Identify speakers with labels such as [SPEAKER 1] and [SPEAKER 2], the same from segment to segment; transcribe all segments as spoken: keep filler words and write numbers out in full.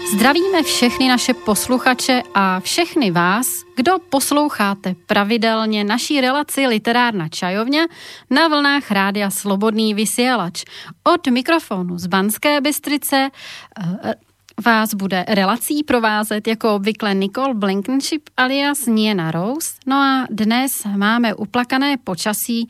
[SPEAKER 1] Zdravíme všechny naše posluchače a všechny vás, kdo posloucháte pravidelně naší relaci Literárna čajovňa na vlnách Rádia Slobodný vysielač. Od mikrofonu z Banské Bystrice vás bude relací provázet jako obvykle Nicole Blankenship alias Nina Rose. No a dnes máme uplakané počasí,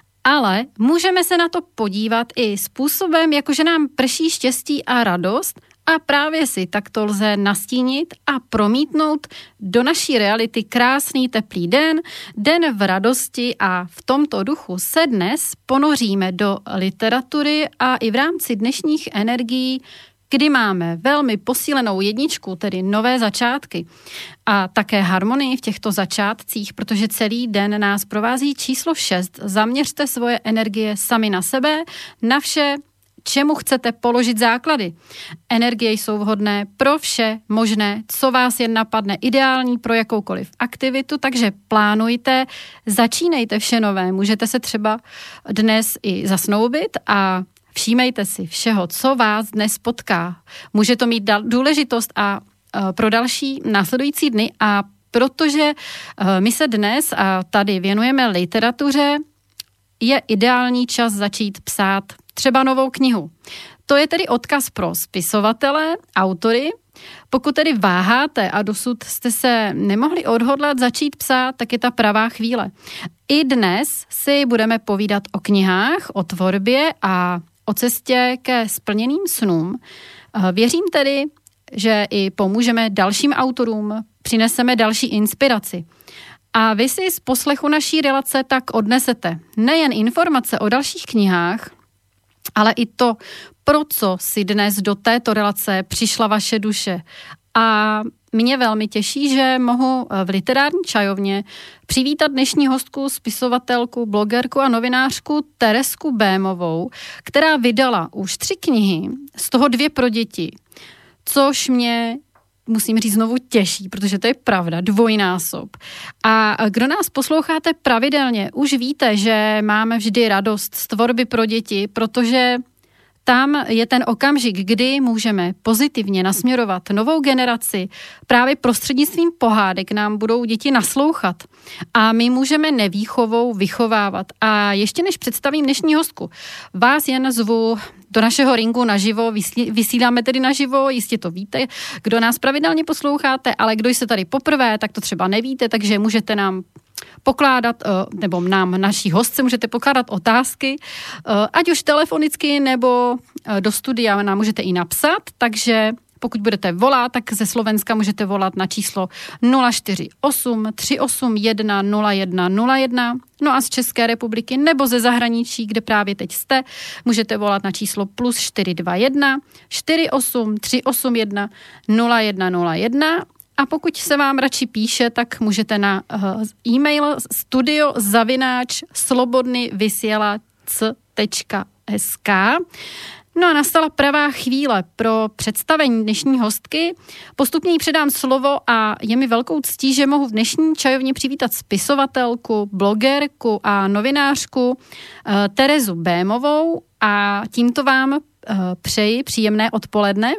[SPEAKER 1] ale můžeme se na to podívat i způsobem, jakože nám prší štěstí a radost, a právě si takto lze nastínit a promítnout do naší reality krásný teplý den, den v radosti, a v tomto duchu se dnes ponoříme do literatury a i v rámci dnešních energií, kdy máme velmi posílenou jedničku, tedy nové začátky a také harmonii v těchto začátcích, protože celý den nás provází číslo šest. Zaměřte svoje energie sami na sebe, na vše, čemu chcete položit základy. Energie jsou vhodné pro vše možné, co vás jen napadne, ideální pro jakoukoliv aktivitu, takže plánujte, začínejte vše nové. Můžete se třeba dnes i zasnoubit a všímejte si všeho, co vás dnes potká. Může to mít důležitost a pro další následující dny, a protože my se dnes a tady věnujeme literatuře, je ideální čas začít psát třeba novou knihu. To je tedy odkaz pro spisovatele, autory. Pokud tedy váháte a dosud jste se nemohli odhodlat začít psát, tak je ta pravá chvíle. I dnes si budeme povídat o knihách, o tvorbě a o cestě ke splněným snům. Věřím tedy, že i pomůžeme dalším autorům, přineseme další inspiraci. A vy si z poslechu naší relace tak odnesete nejen informace o dalších knihách, ale i to, pro co si dnes do této relace přišla vaše duše. A mě velmi těší, že mohu v Literární čajovně přivítat dnešní hostku, spisovatelku, blogerku a novinářku Teresku Bémovou, která vydala už tři knihy, z toho dvě pro děti, což mě, musím říct, znovu těší, protože to je pravda, dvojnásob. A kdo nás posloucháte pravidelně, už víte, že máme vždy radost z tvorby pro děti, protože tam je ten okamžik, kdy můžeme pozitivně nasměrovat novou generaci. Právě prostřednictvím pohádek nám budou děti naslouchat a my můžeme nevýchovou vychovávat. A ještě než představím dnešní hostku, vás jen zvu do našeho ringu naživo, vysíláme tedy naživo, jistě to víte, kdo nás pravidelně posloucháte, ale kdo jste tady poprvé, tak to třeba nevíte, takže můžete nám pokládat, nebo nám, naší hostce, můžete pokládat otázky, ať už telefonicky, nebo do studia nám můžete i napsat, takže pokud budete volat, tak ze Slovenska můžete volat na číslo nula čtyři osm tři osm jedna nula jedna nula jedna, no a z České republiky nebo ze zahraničí, kde právě teď jste, můžete volat na číslo plus čtyři dva jedna čtyři osm tři osm jedna nula jedna nula jedna. A pokud se vám radši píše, tak můžete na uh, e-mail studio zavináč slobodny vysielač tečka es ká. No a nastala pravá chvíle pro představení dnešní hostky. Postupně jí předám slovo a je mi velkou ctí, že mohu v dnešní čajovně přivítat spisovatelku, blogerku a novinářku uh, Terezu Bémovou, a tímto vám uh, přeji příjemné odpoledne.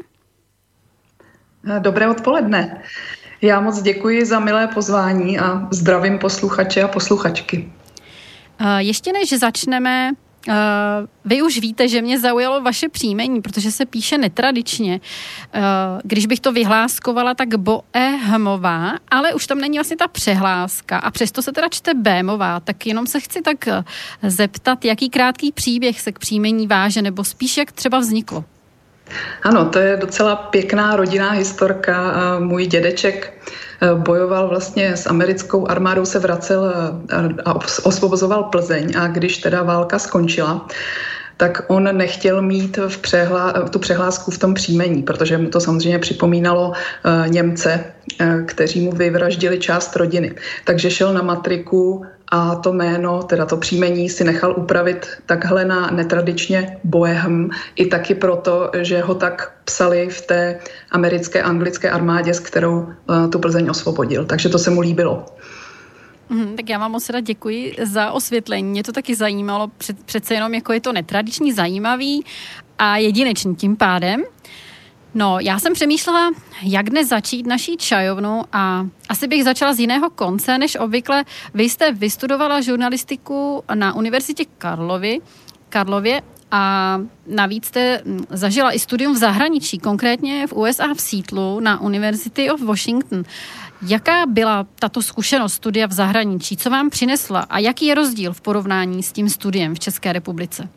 [SPEAKER 2] Dobré odpoledne. Já moc děkuji za milé pozvání a zdravím posluchače a posluchačky.
[SPEAKER 1] Ještě než začneme, vy už víte, že mě zaujalo vaše příjmení, protože se píše netradičně. Když bych to vyhláskovala, tak Boémová, ale už tam není vlastně ta přehláska a přesto se teda čte Bémová, tak jenom se chci tak zeptat, jaký krátký příběh se k příjmení váže, nebo spíš jak třeba vzniklo.
[SPEAKER 2] Ano, to je docela pěkná rodinná historka. Můj dědeček bojoval vlastně s americkou armádou, se vracel a osvobozoval Plzeň, a když teda válka skončila, tak on nechtěl mít v přehlá, tu přehlásku v tom příjmení, protože mu to samozřejmě připomínalo uh, Němce, uh, kteří mu vyvraždili část rodiny. Takže šel na matriku a to jméno, teda to příjmení, si nechal upravit takhle na netradičně Boehm, i taky proto, že ho tak psali v té americké anglické armádě, s kterou uh, tu Plzeň osvobodil. Takže to se mu líbilo.
[SPEAKER 1] Hmm, tak já vám moc rád děkuji za osvětlení. Mě to taky zajímalo, před, přece jenom jako je to netradiční, zajímavý a jedinečný tím pádem. No, já jsem přemýšlela, jak dnes začít naší čajovnu a asi bych začala z jiného konce, než obvykle. Vy jste vystudovala žurnalistiku na Univerzitě Karlovy, Karlově a navíc jste zažila i studium v zahraničí, konkrétně v U S A v Seattlu na University of Washington. Jaká byla tato zkušenost studia v zahraničí? Co vám přinesla a jaký je rozdíl v porovnání s tím studiem v České republice?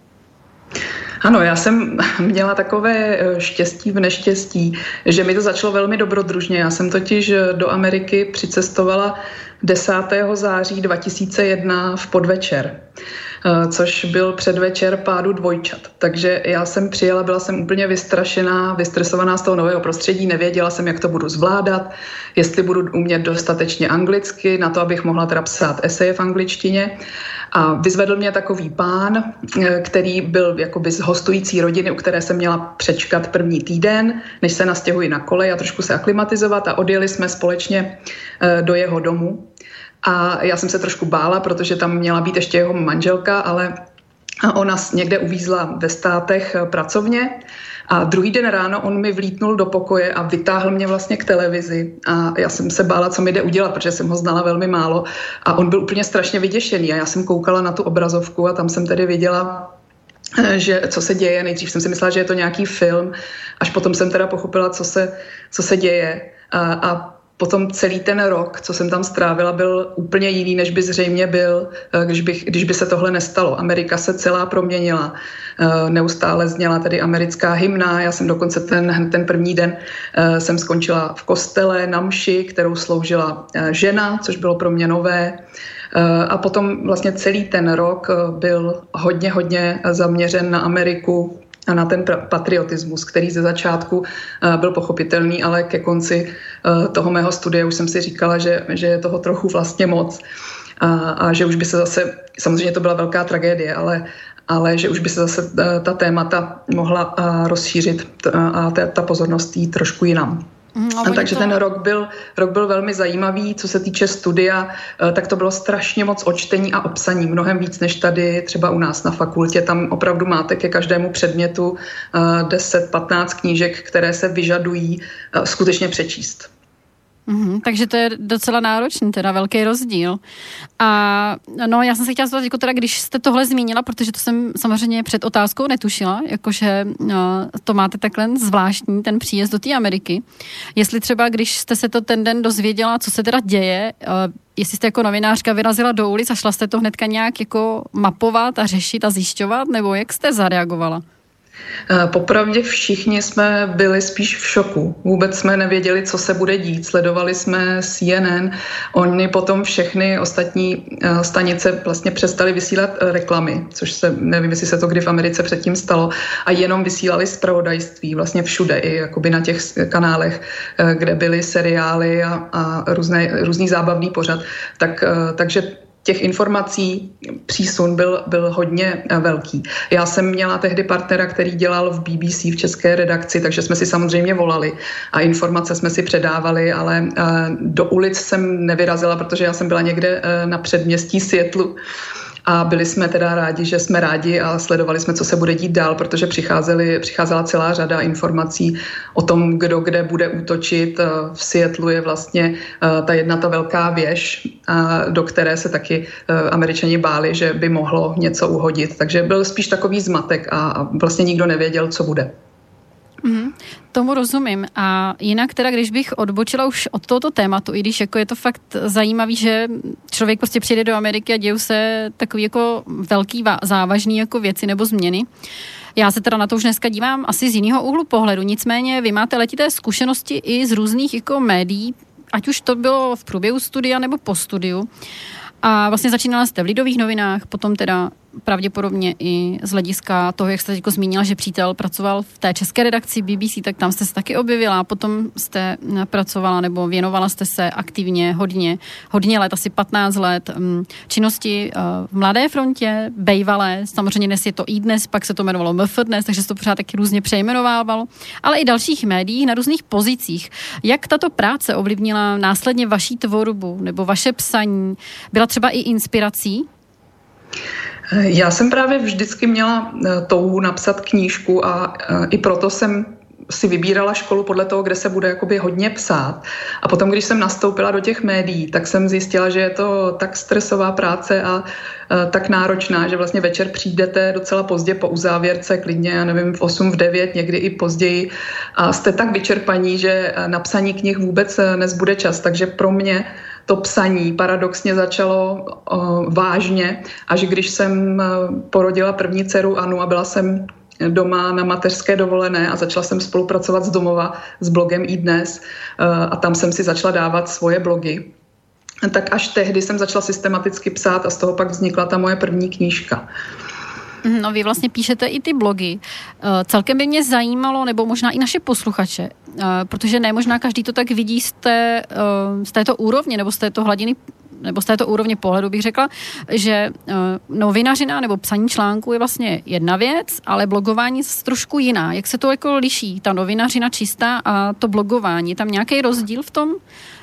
[SPEAKER 2] Ano, já jsem měla takové štěstí v neštěstí, že mi to začalo velmi dobrodružně. Já jsem totiž do Ameriky přicestovala desátého září dva tisíce jedna v podvečer, což byl předvečer pádu dvojčat. Takže já jsem přijela, byla jsem úplně vystrašená, vystresovaná z toho nového prostředí, nevěděla jsem, jak to budu zvládat, jestli budu umět dostatečně anglicky, na to, abych mohla teda psát eseje v angličtině. A vyzvedl mě takový pán, který byl jakoby z hostující rodiny, u které jsem měla přečkat první týden, než se nastěhuji na kolej a trošku se aklimatizovat, a odjeli jsme společně do jeho domu. A já jsem se trošku bála, protože tam měla být ještě jeho manželka, ale ona někde uvízla ve státech pracovně. A druhý den ráno on mi vlítnul do pokoje a vytáhl mě vlastně k televizi. A já jsem se bála, co mi jde udělat, protože jsem ho znala velmi málo. A on byl úplně strašně vyděšený. A já jsem koukala na tu obrazovku a tam jsem tedy viděla, že co se děje. Nejdřív jsem si myslela, že je to nějaký film, až potom jsem teda pochopila, co se, co se děje. A, a potom celý ten rok, co jsem tam strávila, byl úplně jiný, než by zřejmě byl, když, bych, když by se tohle nestalo. Amerika se celá proměnila. Neustále zněla tady americká hymna. Já jsem dokonce ten, ten první den jsem skončila v kostele na mši, kterou sloužila žena, což bylo pro mě nové. A potom vlastně celý ten rok byl hodně, hodně zaměřen na Ameriku a na ten patriotismus, který ze začátku byl pochopitelný, ale ke konci toho mého studia už jsem si říkala, že, že je toho trochu vlastně moc a, a že už by se zase, samozřejmě to byla velká tragédie, ale, ale že už by se zase ta témata mohla rozšířit a ta, ta pozornost jít trošku jinam. No, takže to... ten rok byl, rok byl velmi zajímavý. Co se týče studia, tak to bylo strašně moc o čtení a obsaní. Mnohem víc než tady třeba u nás na fakultě. Tam opravdu máte ke každému předmětu deset patnáct knížek, které se vyžadují skutečně přečíst.
[SPEAKER 1] Mm-hmm, takže to je docela náročný, teda velký rozdíl. A no, já jsem se chtěla zeptat, jako teda, když jste tohle zmínila, protože to jsem samozřejmě před otázkou netušila, jakože no, to máte takhle zvláštní, ten příjezd do té Ameriky. Jestli třeba, když jste se to ten den dozvěděla, co se teda děje, uh, jestli jste jako novinářka vyrazila do ulic a šla jste to hnedka nějak jako mapovat a řešit a zjišťovat, nebo jak jste zareagovala?
[SPEAKER 2] Popravdě všichni jsme byli spíš v šoku. Vůbec jsme nevěděli, co se bude dít. Sledovali jsme C N N. Oni potom všechny ostatní stanice vlastně přestali vysílat reklamy, což se, nevím, jestli se to kdy v Americe předtím stalo, a jenom vysílali zpravodajství vlastně všude, i jakoby na těch kanálech, kde byly seriály a, a různé, různý zábavný pořad. Tak, takže těch informací přísun byl, byl hodně velký. Já jsem měla tehdy partnera, který dělal v B B C v české redakci, takže jsme si samozřejmě volali a informace jsme si předávali, ale do ulic jsem nevyrazila, protože já jsem byla někde na předměstí Seattlu. A byli jsme teda rádi, že jsme rádi a sledovali jsme, co se bude dít dál, protože přicházely, přicházela celá řada informací o tom, kdo kde bude útočit. V Seattlu je vlastně ta jedna ta velká věž, do které se taky Američani báli, že by mohlo něco uhodit. Takže byl spíš takový zmatek a vlastně nikdo nevěděl, co bude.
[SPEAKER 1] Mm, tomu rozumím. A jinak teda, když bych odbočila už od tohoto tématu, i když jako je to fakt zajímavý, že člověk prostě přijde do Ameriky a dějou se takový jako velký závažný jako věci nebo změny. Já se teda na to už dneska dívám asi z jiného úhlu pohledu. Nicméně vy máte letité zkušenosti i z různých jako médií, ať už to bylo v průběhu studia nebo po studiu. A vlastně začínala jste v Lidových novinách, potom teda pravděpodobně i z hlediska toho, jak jste teď zmínila, že přítel pracoval v té české redakci B B C, tak tam jste se taky objevila. Potom jste pracovala nebo věnovala jste se aktivně hodně, hodně let, asi patnáct let činnosti v Mladé frontě, bejvalé, samozřejmě dnes je to i dnes, pak se to jmenovalo M F dnes, takže se to pořád taky různě přejmenovávalo, ale i dalších médiích na různých pozicích. Jak tato práce ovlivnila následně vaší tvorbu nebo vaše psaní? Byla třeba i inspirací?
[SPEAKER 2] Já jsem právě vždycky měla touhu napsat knížku a i proto jsem si vybírala školu podle toho, kde se bude jakoby hodně psát. A potom, když jsem nastoupila do těch médií, tak jsem zjistila, že je to tak stresová práce a tak náročná, že vlastně večer přijdete docela pozdě po uzávěrce, klidně, já nevím, v osm, v devět, někdy i později a jste tak vyčerpaní, že na psaní knih vůbec nezbude čas. Takže pro mě to psaní paradoxně začalo uh, vážně, až když jsem porodila první dceru Anu a byla jsem doma na mateřské dovolené a začala jsem spolupracovat z domova s blogem iDnes uh, a tam jsem si začala dávat svoje blogy. Tak až tehdy jsem začala systematicky psát a z toho pak vznikla ta moje první knížka.
[SPEAKER 1] No vy vlastně píšete i ty blogy. Celkem by mě zajímalo, nebo možná i naše posluchače, protože ne možná každý to tak vidí z, té, z této úrovně, nebo z této hladiny, nebo z této úrovně pohledu bych řekla, že novinařina nebo psaní článku je vlastně jedna věc, ale blogování je trošku jiná. Jak se to jako liší, ta novinařina čistá a to blogování? Je tam nějaký rozdíl v tom?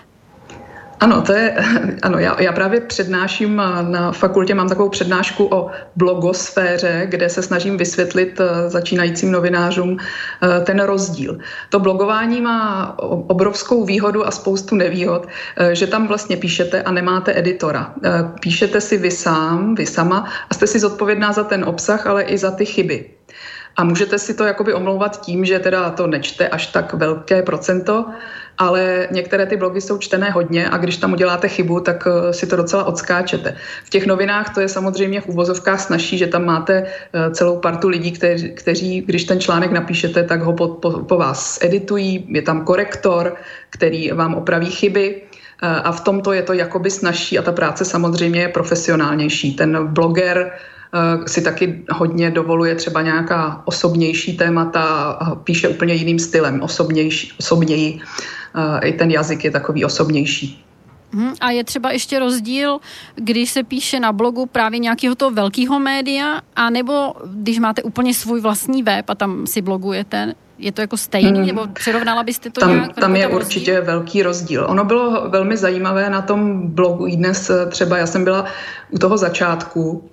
[SPEAKER 2] Ano, to je, ano, já, já právě přednáším na fakultě, mám takovou přednášku o blogosféře, kde se snažím vysvětlit začínajícím novinářům ten rozdíl. To blogování má obrovskou výhodu a spoustu nevýhod, že tam vlastně píšete a nemáte editora. Píšete si vy sám, vy sama a jste si zodpovědná za ten obsah, ale i za ty chyby. A můžete si to jakoby omlouvat tím, že teda to nečte až tak velké procento, ale některé ty blogy jsou čtené hodně a když tam uděláte chybu, tak si to docela odskáčete. V těch novinách to je samozřejmě v uvozovkách snazší, že tam máte celou partu lidí, kteří, kteří když ten článek napíšete, tak ho po, po, po vás editují, je tam korektor, který vám opraví chyby. A v tomto je to jakoby snazší a ta práce samozřejmě je profesionálnější. Ten bloger si taky hodně dovoluje třeba nějaká osobnější témata a píše úplně jiným stylem, osobnější, osobněji. I ten jazyk je takový osobnější.
[SPEAKER 1] A je třeba ještě rozdíl, když se píše na blogu právě nějakého toho velkého média, anebo když máte úplně svůj vlastní web a tam si blogujete, je to jako stejný, hmm. nebo přirovnala byste to
[SPEAKER 2] tam,
[SPEAKER 1] nějak?
[SPEAKER 2] Tam je určitě rozdíl? Velký rozdíl. Ono bylo velmi zajímavé na tom blogu iDnes, třeba já jsem byla u toho začátku,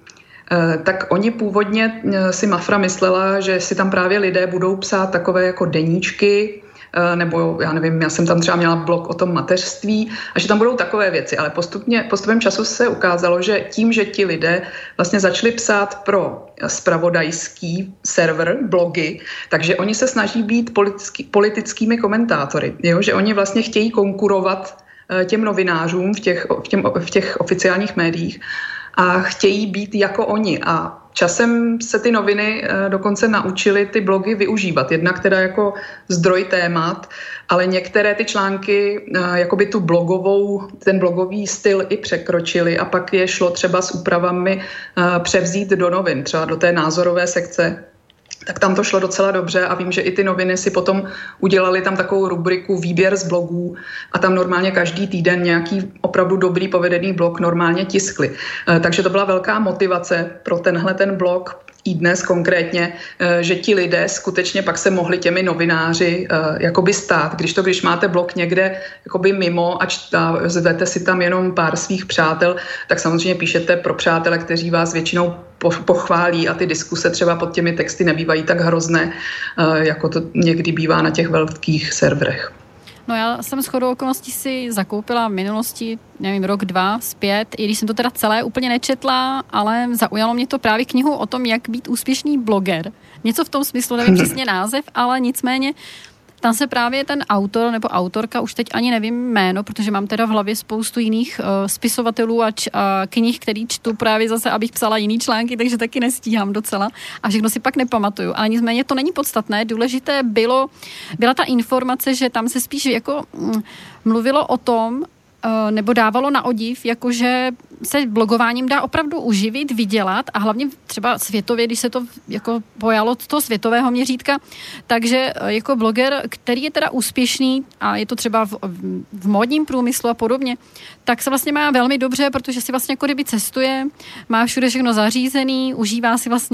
[SPEAKER 2] tak oni původně si Mafra myslela, že si tam právě lidé budou psát takové jako deníčky, nebo já nevím, já jsem tam třeba měla blog o tom mateřství a že tam budou takové věci, ale postupně, postupem času se ukázalo, že tím, že ti lidé vlastně začali psát pro zpravodajský server, blogy, takže oni se snaží být politický, politickými komentátory, jo? Že oni vlastně chtějí konkurovat těm novinářům v těch, v, těm, v těch oficiálních médiích a chtějí být jako oni. A časem se ty noviny dokonce naučily ty blogy využívat. Jednak teda jako zdroj témat, ale některé ty články jakoby tu blogovou, ten blogový styl i překročily a pak je šlo třeba s úpravami převzít do novin, třeba do té názorové sekce. Tak tam to šlo docela dobře a vím, že i ty noviny si potom udělali tam takovou rubriku výběr z blogů a tam normálně každý týden nějaký opravdu dobrý povedený blog normálně tiskli. Takže to byla velká motivace pro tenhle ten blog iDnes konkrétně, že ti lidé skutečně pak se mohli těmi novináři jakoby stát. Když to, když máte blog někde jakoby mimo a čtá, zvete si tam jenom pár svých přátel, tak samozřejmě píšete pro přátele, kteří vás většinou pochválí a ty diskuse třeba pod těmi texty nebývají tak hrozné, jako to někdy bývá na těch velkých serverech.
[SPEAKER 1] No já jsem shodou okolností si zakoupila v minulosti, nevím, rok, dva, zpět, i když jsem to teda celé úplně nečetla, ale zaujalo mě to právě knihu o tom, jak být úspěšný bloger. Něco v tom smyslu, nevím přesně název, ale nicméně tam se právě ten autor nebo autorka, už teď ani nevím jméno, protože mám teda v hlavě spoustu jiných uh, spisovatelů a, č- a knih, který čtu právě zase, abych psala jiný články, takže taky nestíhám docela a všechno si pak nepamatuju. Ale nicméně to není podstatné. Důležité bylo, byla ta informace, že tam se spíš jako mm, mluvilo o tom, nebo dávalo na odiv, jakože se blogováním dá opravdu uživit, vydělat a hlavně třeba světově, když se to jako pojalo z toho světového měřítka, takže jako bloger, který je teda úspěšný a je to třeba v, v módním průmyslu a podobně, tak se vlastně má velmi dobře, protože si vlastně jako kdyby cestuje, má všude všechno zařízený, užívá si vlastně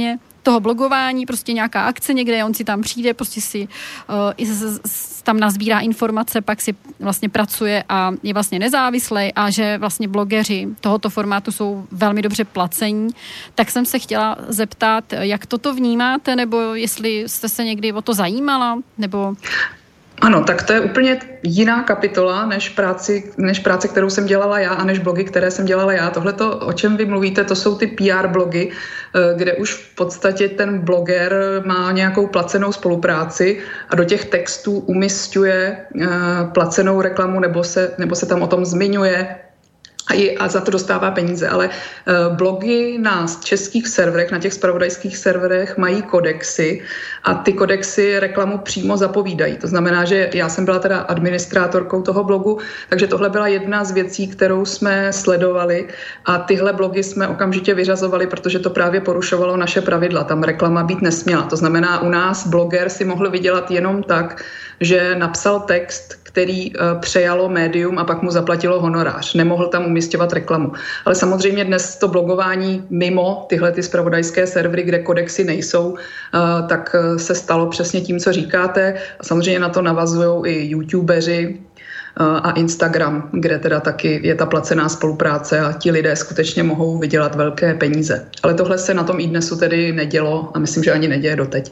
[SPEAKER 1] toho blogování, prostě nějaká akce někde, on si tam přijde, prostě si uh, tam nazbírá informace, pak si vlastně pracuje a je vlastně nezávislý a že vlastně blogeři tohoto formátu jsou velmi dobře placení. Tak jsem se chtěla zeptat, jak toto vnímáte, nebo jestli jste se někdy o to zajímala, nebo...
[SPEAKER 2] Ano, tak to je úplně jiná kapitola než, práci, než práce, kterou jsem dělala já a než blogy, které jsem dělala já. Tohleto, o čem vy mluvíte, to jsou ty P R blogy, kde už v podstatě ten bloger má nějakou placenou spolupráci a do těch textů umisťuje placenou reklamu nebo se, nebo se tam o tom zmiňuje a za to dostává peníze, ale blogy na českých serverech, na těch zpravodajských serverech mají kodexy a ty kodexy reklamu přímo zapovídají. To znamená, že já jsem byla teda administrátorkou toho blogu, takže tohle byla jedna z věcí, kterou jsme sledovali a tyhle blogy jsme okamžitě vyřazovali, protože to právě porušovalo naše pravidla. Tam reklama být nesměla. To znamená, u nás bloger si mohl vydělat jenom tak, že napsal text, který přejalo médium a pak mu zaplatilo honorář. Nemohl tam umísťovat reklamu. Ale samozřejmě dnes to blogování mimo tyhle ty zpravodajské servery, kde kodexy nejsou, tak se stalo přesně tím, co říkáte. A samozřejmě na to navazují i youtubeři a Instagram, kde teda taky je ta placená spolupráce a ti lidé skutečně mohou vydělat velké peníze. Ale tohle se na tom iDnesu tedy nedělo a myslím, že ani neděje doteď.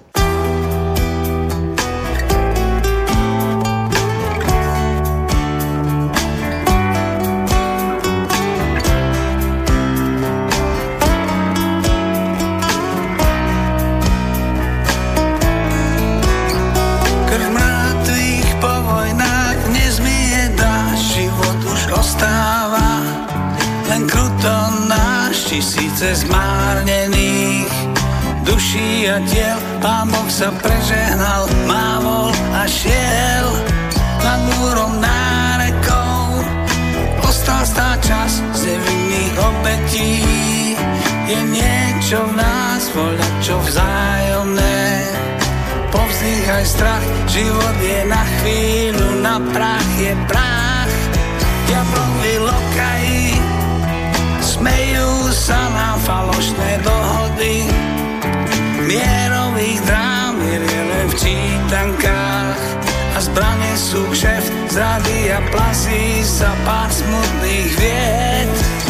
[SPEAKER 3] Tisíce zmárnených duší a tiel, Pán Boh sa prežehnal, mávol a šiel nad múrom nárekou. Ostal stá čas z nevinných obetí, je niečo v nás, voľa čo vzájomné. Povzdýchaj strach, život je na chvíľu, na prach je prach. Diablovi lokají, smejú sa nám falošné dohody, mierových drám je len v čítankách a zbrane sú kšeft, zrady a plazí sa pár smutných vied.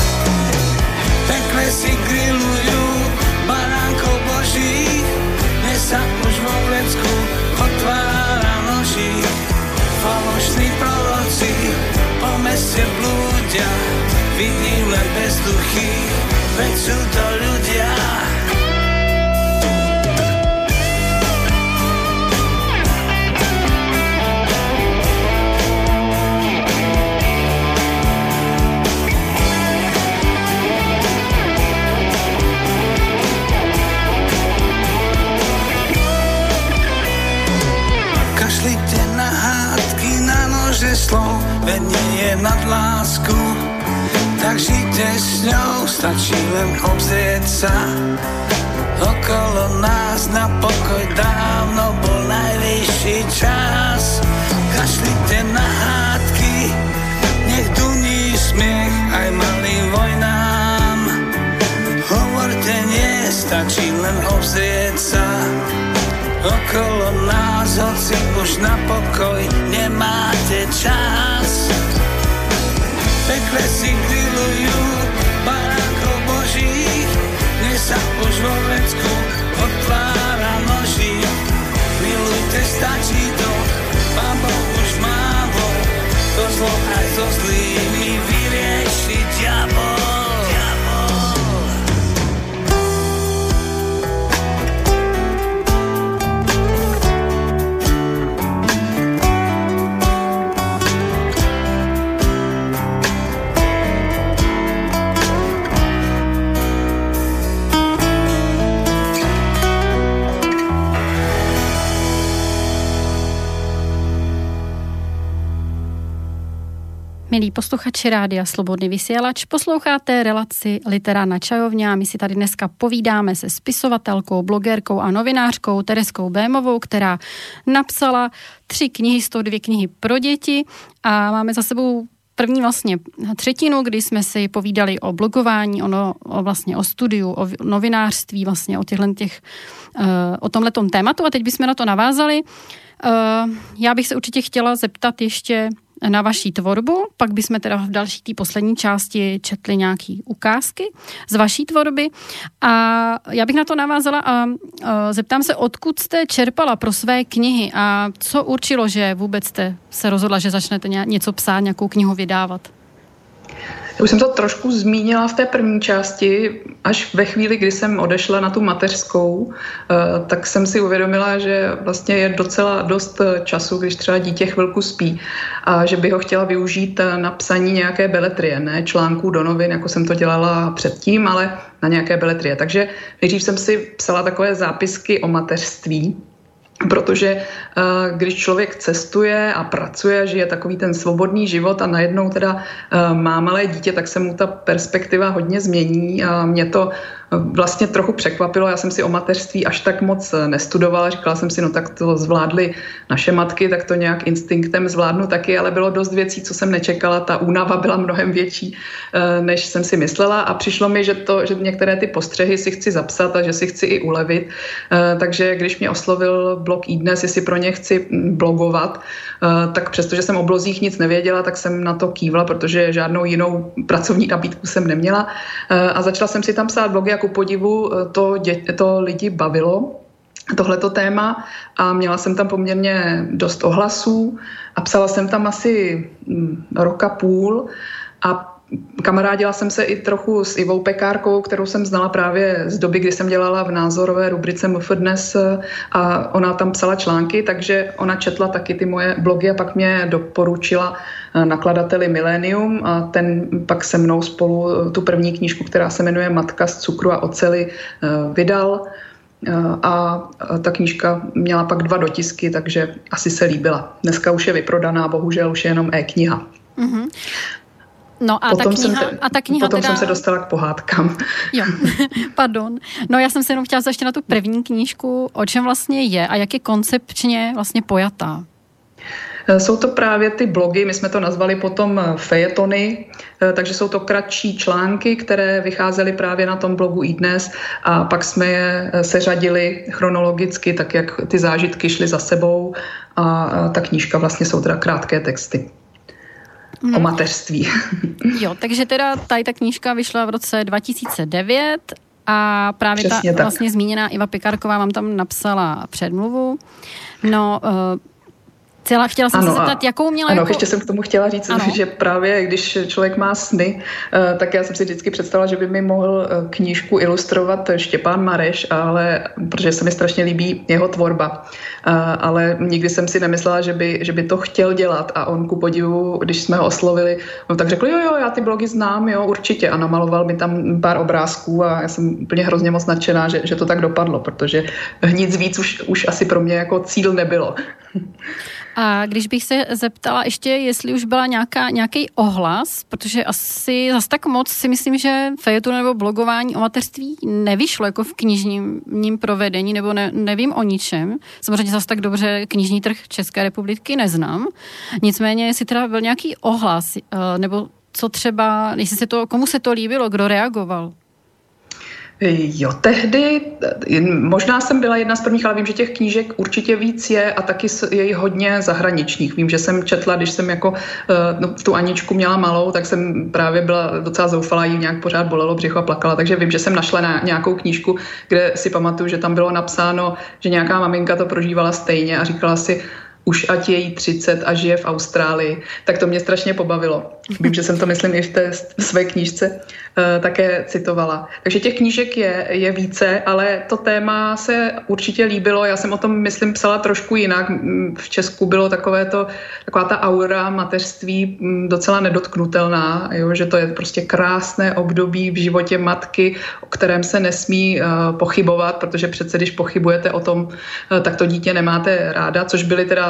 [SPEAKER 3] Pekle si grillujú baránkov božích, dnes sa už vo vlecku otvára noží. Falošní proroci po meste blúdia, vidím len bezduchy, veď sú to ľudia. Kašlite na hádky, na nože slov, veď nie je nad lásku. Tak žite s ňou, stačí len obzrieť sa. Okolo nás na pokoj dávno bol najvyšší čas. Kašlite na hádky, nech duní smiech aj malým vojnám. Hovorte nie, stačí len obzrieť sa. Okolo nás, hoci už na pokoj nemáte čas. Pekle si grillujú baránkov božích, dnes sa už vo vlecku otvára noží. Milujte, stačí to, Pán Boh už mávol, to zlo aj so zlými vyrieši diabol.
[SPEAKER 1] Milí posluchači Rádia Slobodný vysielač, posloucháte relaci Literárna čajovňa. My si tady dneska povídáme se spisovatelkou, blogerkou a novinářkou Tereskou Bémovou, která napsala tři knihy, z toho dvě knihy pro děti a máme za sebou první vlastně třetinu, kdy jsme si povídali o blogování, o, no, o vlastně o studiu, o novinářství, vlastně o těchto těch, o tomhletom tématu a teď bychom na to navázali. Já bych se určitě chtěla zeptat ještě na vaší tvorbu, pak bychom teda v další té poslední části četli nějaký ukázky z vaší tvorby a já bych na to navázala a, a zeptám se, odkud jste čerpala pro své knihy a co určilo, že vůbec jste se rozhodla, že začnete něco psát, nějakou knihu vydávat?
[SPEAKER 2] Už jsem to trošku zmínila v té první části, až ve chvíli, kdy jsem odešla na tu mateřskou, tak jsem si uvědomila, že vlastně je docela dost času, když třeba dítě chvilku spí a že by ho chtěla využít na psaní nějaké beletrie, ne článků do novin, jako jsem to dělala předtím, ale na nějaké beletrie. Takže nejdřív jsem si psala takové zápisky o mateřství, protože když člověk cestuje a pracuje, žije takový ten svobodný život a najednou teda má malé dítě, tak se mu ta perspektiva hodně změní a mě to vlastně trochu překvapilo. Já jsem si o mateřství až tak moc nestudovala. Říkala jsem si, no tak to zvládly naše matky, tak to nějak instinktem zvládnu taky, ale bylo dost věcí, co jsem nečekala. Ta únava byla mnohem větší, než jsem si myslela a přišlo mi, že, to, že některé ty postřehy si chci zapsat a že si chci i ulevit. Takže když mě oslovil blog iDnes, jestli pro ně chci blogovat, tak přestože jsem o blozích nic nevěděla, tak jsem na to kývla, protože žádnou jinou pracovní nabídku jsem neměla a začala jsem si tam psát blogy a ku podivu to, dě, to lidi bavilo, tohleto téma a měla jsem tam poměrně dost ohlasů a psala jsem tam asi roka půl a kamarádila jsem se i trochu s Ivou Pekárkou, kterou jsem znala právě z doby, kdy jsem dělala v názorové rubrice M F Dnes a ona tam psala články, takže ona četla taky ty moje blogy a pak mě doporučila nakladateli Millennium a ten pak se mnou spolu tu první knížku, která se jmenuje Matka z cukru a oceli, vydal. A ta knížka měla pak dva dotisky, takže asi se líbila. Dneska už je vyprodaná, bohužel už je jenom e-kniha. Mm-hmm.
[SPEAKER 1] No a
[SPEAKER 2] potom
[SPEAKER 1] ta kniha,
[SPEAKER 2] jsem,
[SPEAKER 1] a ta kniha
[SPEAKER 2] potom
[SPEAKER 1] teda...
[SPEAKER 2] jsem se dostala k pohádkám.
[SPEAKER 1] Jo, pardon. No já jsem se jenom chtěla ještě na tu první knížku, o čem vlastně je a jak je koncepčně vlastně pojatá.
[SPEAKER 2] Jsou to právě ty blogy, my jsme to nazvali potom fejetony, takže jsou to kratší články, které vycházely právě na tom blogu iDnes a pak jsme je seřadili chronologicky, tak jak ty zážitky šly za sebou a ta knížka vlastně jsou teda krátké texty. Hmm. O mateřství.
[SPEAKER 1] Jo, takže teda tady ta knížka vyšla v roce dva tisíce devět a právě Přesně ta tak. vlastně zmíněná Iva Pekárková vám tam napsala předmluvu. No, uh, Celá, chtěla jsem ano, se zeptat, jakou měla...
[SPEAKER 2] Ano,
[SPEAKER 1] jako...
[SPEAKER 2] ještě jsem k tomu chtěla říct, ano. že právě když člověk má sny, tak já jsem si vždycky představila, že by mi mohl knížku ilustrovat Štěpán Mareš, ale protože se mi strašně líbí jeho tvorba. Ale nikdy jsem si nemyslela, že by, že by to chtěl dělat a on ku podivu, když jsme ho oslovili, no tak řekl, jo, jo, já ty blogy znám, jo, určitě a namaloval mi tam pár obrázků a já jsem úplně hrozně moc nadšená, že, že to tak dopadlo, protože nic víc už, už asi pro mě jako cíl nebylo.
[SPEAKER 1] A když bych se zeptala ještě, jestli už byla nějaká, nějaký ohlas, protože asi zas tak moc si myslím, že fejeton nebo blogování o mateřství nevyšlo jako v knižním provedení, nebo ne, nevím o ničem. Samozřejmě zas tak dobře knižní trh České republiky neznám. Nicméně, jestli teda byl nějaký ohlas, nebo co třeba, jestli se to, komu se to líbilo, kdo reagoval?
[SPEAKER 2] Jo, tehdy, možná jsem byla jedna z prvních, ale vím, že těch knížek určitě víc je a taky je jich hodně zahraničních. Vím, že jsem četla, když jsem jako no, tu Aničku měla malou, tak jsem právě byla docela zoufalá, jí nějak pořád bolelo břicho a plakala, takže vím, že jsem našla na nějakou knížku, kde si pamatuju, že tam bylo napsáno, že nějaká maminka to prožívala stejně a říkala si, už ať je jí třicet a žije v Austrálii, tak to mě strašně pobavilo. Vím, že jsem to, myslím, i v té své knížce uh, také citovala. Takže těch knížek je, je více, ale to téma se určitě líbilo. Já jsem o tom, myslím, psala trošku jinak. V Česku bylo takové to, taková ta aura mateřství docela nedotknutelná, jo? Že to je prostě krásné období v životě matky, o kterém se nesmí uh, pochybovat, protože přece, když pochybujete o tom, uh, tak to dítě nemáte ráda, což byly teda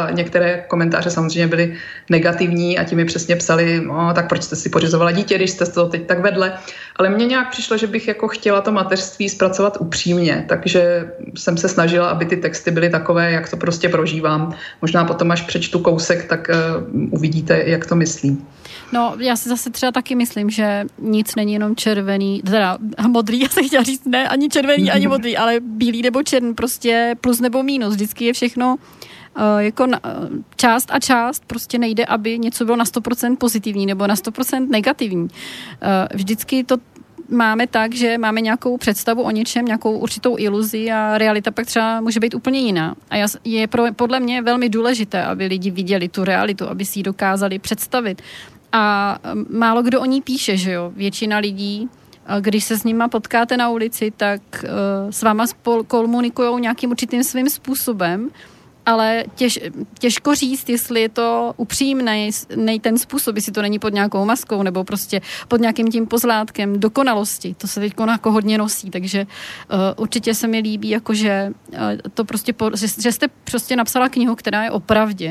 [SPEAKER 2] a některé komentáře samozřejmě byly negativní a ti mi přesně psali, no, tak proč jste si pořizovala dítě, když jste to teď tak vedle. Ale mně nějak přišlo, že bych jako chtěla to mateřství zpracovat upřímně, takže jsem se snažila, aby ty texty byly takové, jak to prostě prožívám. Možná potom, až přečtu kousek, tak uh, uvidíte, jak to myslím.
[SPEAKER 1] No, já si zase třeba taky myslím, že nic není jenom červený, teda modrý, já se chtěla říct, ne, ani červený, ani modrý, ale bílý nebo černý, prostě plus nebo mínus, vždycky je všechno uh, jako na, část a část, prostě nejde, aby něco bylo na sto procent pozitivní nebo na sto procent negativní. Uh, vždycky to máme tak, že máme nějakou představu o něčem, nějakou určitou iluzi a realita pak třeba může být úplně jiná. A je pro, podle mě velmi důležité, aby lidi viděli tu realitu, aby si ji dokázali představit. A málo kdo o ní píše, že jo. Většina lidí, když se s nima potkáte na ulici, tak uh, s váma spol- komunikujou nějakým určitým svým způsobem, ale těž, těžko říct, jestli je to upřímný ten způsob, jestli to není pod nějakou maskou nebo prostě pod nějakým tím pozlátkem dokonalosti. To se teď jako hodně nosí, takže uh, určitě se mi líbí, jakože uh, to prostě, po, že, že jste prostě napsala knihu, která je o pravdě.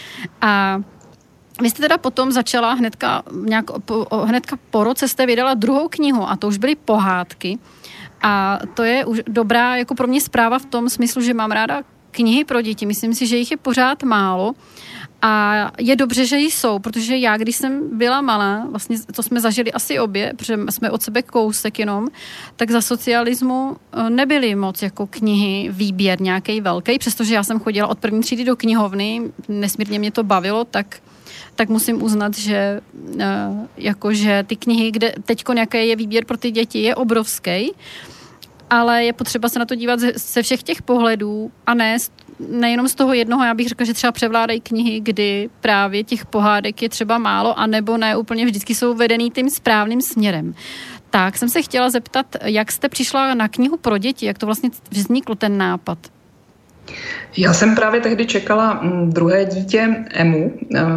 [SPEAKER 1] A vy jste teda potom začala hnedka, nějak, po, hnedka po roce jste vydala druhou knihu a to už byly pohádky a to je už dobrá jako pro mě zpráva v tom smyslu, že mám ráda knihy pro děti. Myslím si, že jich je pořád málo a je dobře, že jsou, protože já, když jsem byla malá, vlastně to jsme zažili asi obě, protože jsme od sebe kousek jenom, tak za socialismu nebyly moc jako knihy, výběr nějaký velký, přestože já jsem chodila od první třídy do knihovny, nesmírně mě to bavilo, tak tak musím uznat, že jakože ty knihy, kde teďko nějaký je výběr pro ty děti, je obrovský, ale je potřeba se na to dívat ze všech těch pohledů a ne nejenom z toho jednoho. Já bych řekla, že třeba převládají knihy, kdy právě těch pohádek je třeba málo, anebo ne úplně vždycky jsou vedený tím správným směrem. Tak jsem se chtěla zeptat, jak jste přišla na knihu pro děti, jak to vlastně vznikl ten nápad?
[SPEAKER 2] Já jsem právě tehdy čekala druhé dítě Emu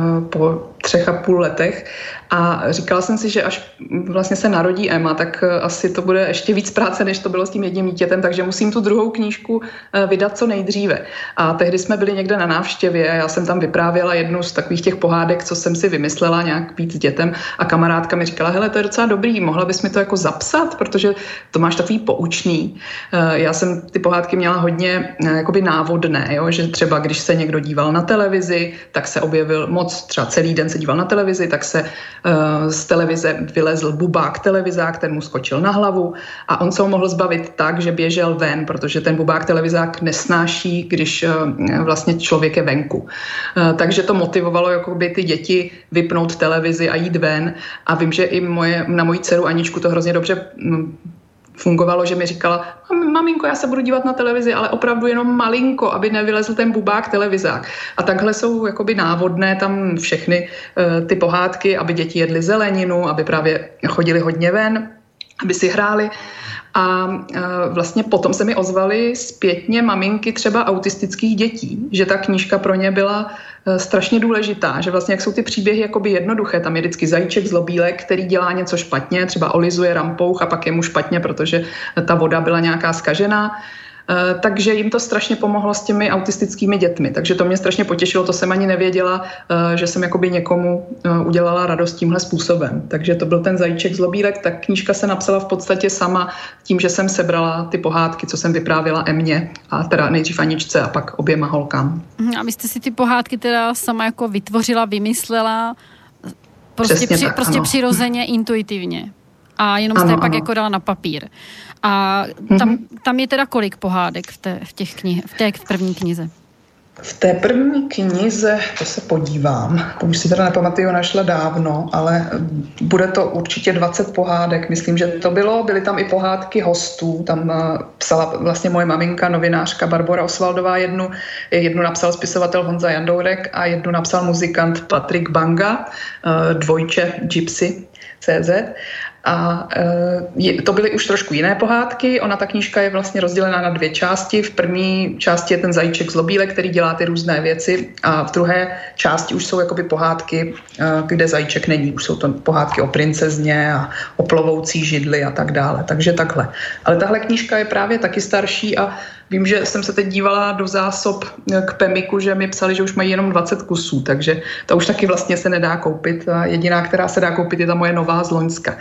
[SPEAKER 2] po třech a půl letech a říkala jsem si, že až vlastně se narodí Emma, tak asi to bude ještě víc práce, než to bylo s tím jedním dítětem, takže musím tu druhou knížku vydat co nejdříve. A tehdy jsme byli někde na návštěvě a já jsem tam vyprávěla jednu z takových těch pohádek, co jsem si vymyslela nějak víc s dětem a kamarádka mi říkala, hele, to je docela dobrý, mohla bys mi to jako zapsat, protože to máš takový poučný. Já jsem ty pohádky měla hodně jakoby návodné, jo? Že třeba když se někdo díval na televizi, tak se objevil moc, třeba celý den se díval na televizi, tak se uh, z televize vylezl bubák televizák, ten mu skočil na hlavu a on se ho mohl zbavit tak, že běžel ven, protože ten bubák televizák nesnáší, když uh, vlastně člověk je venku. Uh, takže to motivovalo jakoby ty děti vypnout televizi a jít ven a vím, že i moje, na moji dceru Aničku to hrozně dobře m, fungovalo, že mi říkala, maminko, já se budu dívat na televizi, ale opravdu jenom malinko, aby nevylezl ten bubák televizák. A takhle jsou jakoby návodné tam všechny uh, ty pohádky, aby děti jedly zeleninu, aby právě chodili hodně ven, aby si hráli. A uh, vlastně potom se mi ozvaly zpětně maminky třeba autistických dětí, že ta knížka pro ně byla uh, strašně důležitá, že vlastně jak jsou ty příběhy jakoby jednoduché, tam je vždycky zajíček zlobílek, který dělá něco špatně, třeba olizuje rampouch a pak je mu špatně, protože ta voda byla nějaká zkažená. Uh, takže jim to strašně pomohlo s těmi autistickými dětmi. Takže to mě strašně potěšilo, to jsem ani nevěděla, uh, že jsem jakoby někomu uh, udělala radost tímhle způsobem. Takže to byl ten zajíček zlobílek, ta knížka se napsala v podstatě sama tím, že jsem sebrala ty pohádky, co jsem vyprávěla Emě a teda nejdřív Aničce a pak oběma holkám. A
[SPEAKER 1] vy jste si ty pohádky teda sama jako vytvořila, vymyslela prostě, při, tak, prostě přirozeně, intuitivně. A jenom jste ano, je pak ano. jako dala na papír. A tam, mm-hmm. tam je teda kolik pohádek v té, v těch knih, v té v první knize?
[SPEAKER 2] V té první knize, to se podívám, to už si teda nepamatuju, našla dávno, ale bude to určitě dvacet pohádek, myslím, že to bylo, byly tam i pohádky hostů, tam psala vlastně moje maminka, novinářka Barbora Osvaldová jednu, jednu napsal spisovatel Honza Jandourek a jednu napsal muzikant Patrik Banga, dvojče Gypsy C Z. A e, to byly už trošku jiné pohádky. Ona, ta knížka je vlastně rozdělená na dvě části. V první části je ten zajíček zlobílek, který dělá ty různé věci a v druhé části už jsou jakoby pohádky, e, kde zajíček není. Už jsou to pohádky o princezně a o plovoucí židli a tak dále. Takže takhle. Ale tahle knížka je právě taky starší a vím, že jsem se teď dívala do zásob k Pemiku, že mi psali, že už mají jenom dvacet kusů, takže to už taky vlastně se nedá koupit. A jediná, která se dá koupit, je ta moje nová z loňska.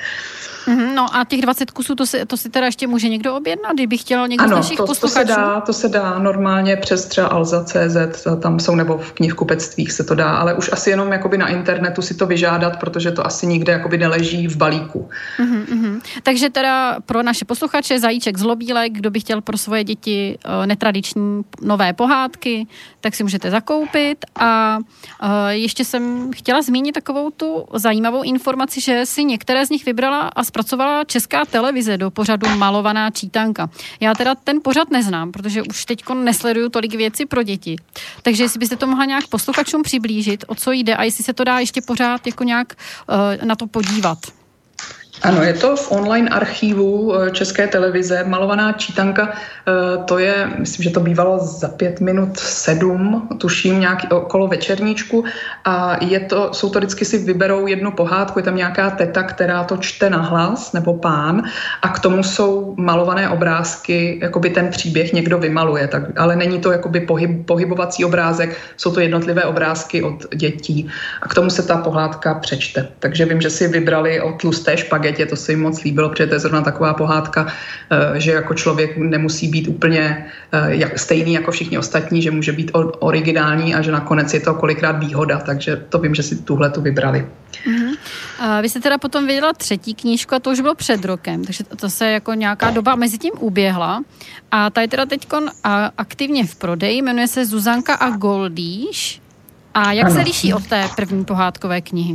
[SPEAKER 1] No a těch dvacet kusů, to si, to si teda ještě může někdo objednat, kdyby chtěl někdo
[SPEAKER 2] ano,
[SPEAKER 1] z našich
[SPEAKER 2] to,
[SPEAKER 1] posluchačů?
[SPEAKER 2] to se dá, to se dá normálně přes třeba alza tečka cé zet, tam jsou, nebo v knihkupectvích se to dá, ale už asi jenom jakoby na internetu si to vyžádat, protože to asi nikde jakoby neleží v balíku. Uh-huh,
[SPEAKER 1] uh-huh. Takže teda pro naše posluchače Zajíček Zlobílek, kdo by chtěl pro svoje děti uh, netradiční nové pohádky, tak si můžete zakoupit. A uh, ještě jsem chtěla zmínit takovou tu zajímavou informaci, že si některé z nich vybrala a zpracovala Česká televize do pořadu Malovaná čítanka. Já teda ten pořad neznám, protože už teďko nesleduju tolik věcí pro děti. Takže jestli byste to mohla nějak posluchačům přiblížit, o co jde a jestli se to dá ještě pořád jako nějak uh, na to podívat.
[SPEAKER 2] Ano, je to v online archivu České televize. Malovaná čítanka, to je, myslím, že to bývalo za pět minut sedm, tuším, nějaký okolo večerníčku a je to, jsou to vždycky si vyberou jednu pohádku, je tam nějaká teta, která to čte nahlas, nebo pán a k tomu jsou malované obrázky, jakoby ten příběh někdo vymaluje, tak, ale není to jakoby pohyb, pohybovací obrázek, jsou to jednotlivé obrázky od dětí a k tomu se ta pohádka přečte. Takže vím, že si vybrali o tlusté špagetě, to se jim moc líbilo, protože to je zrovna taková pohádka, že jako člověk nemusí být úplně stejný jako všichni ostatní, že může být originální a že nakonec je to kolikrát výhoda, takže to vím, že si tuhle tu vybrali.
[SPEAKER 1] Mm-hmm. A vy jste teda potom viděla třetí knížku a to už bylo před rokem, takže to se jako nějaká doba mezi tím uběhla a ta je teda teďkon aktivně v prodeji, jmenuje se Zuzanka a Goldíš. A jak ano. se liší od té první pohádkové knihy?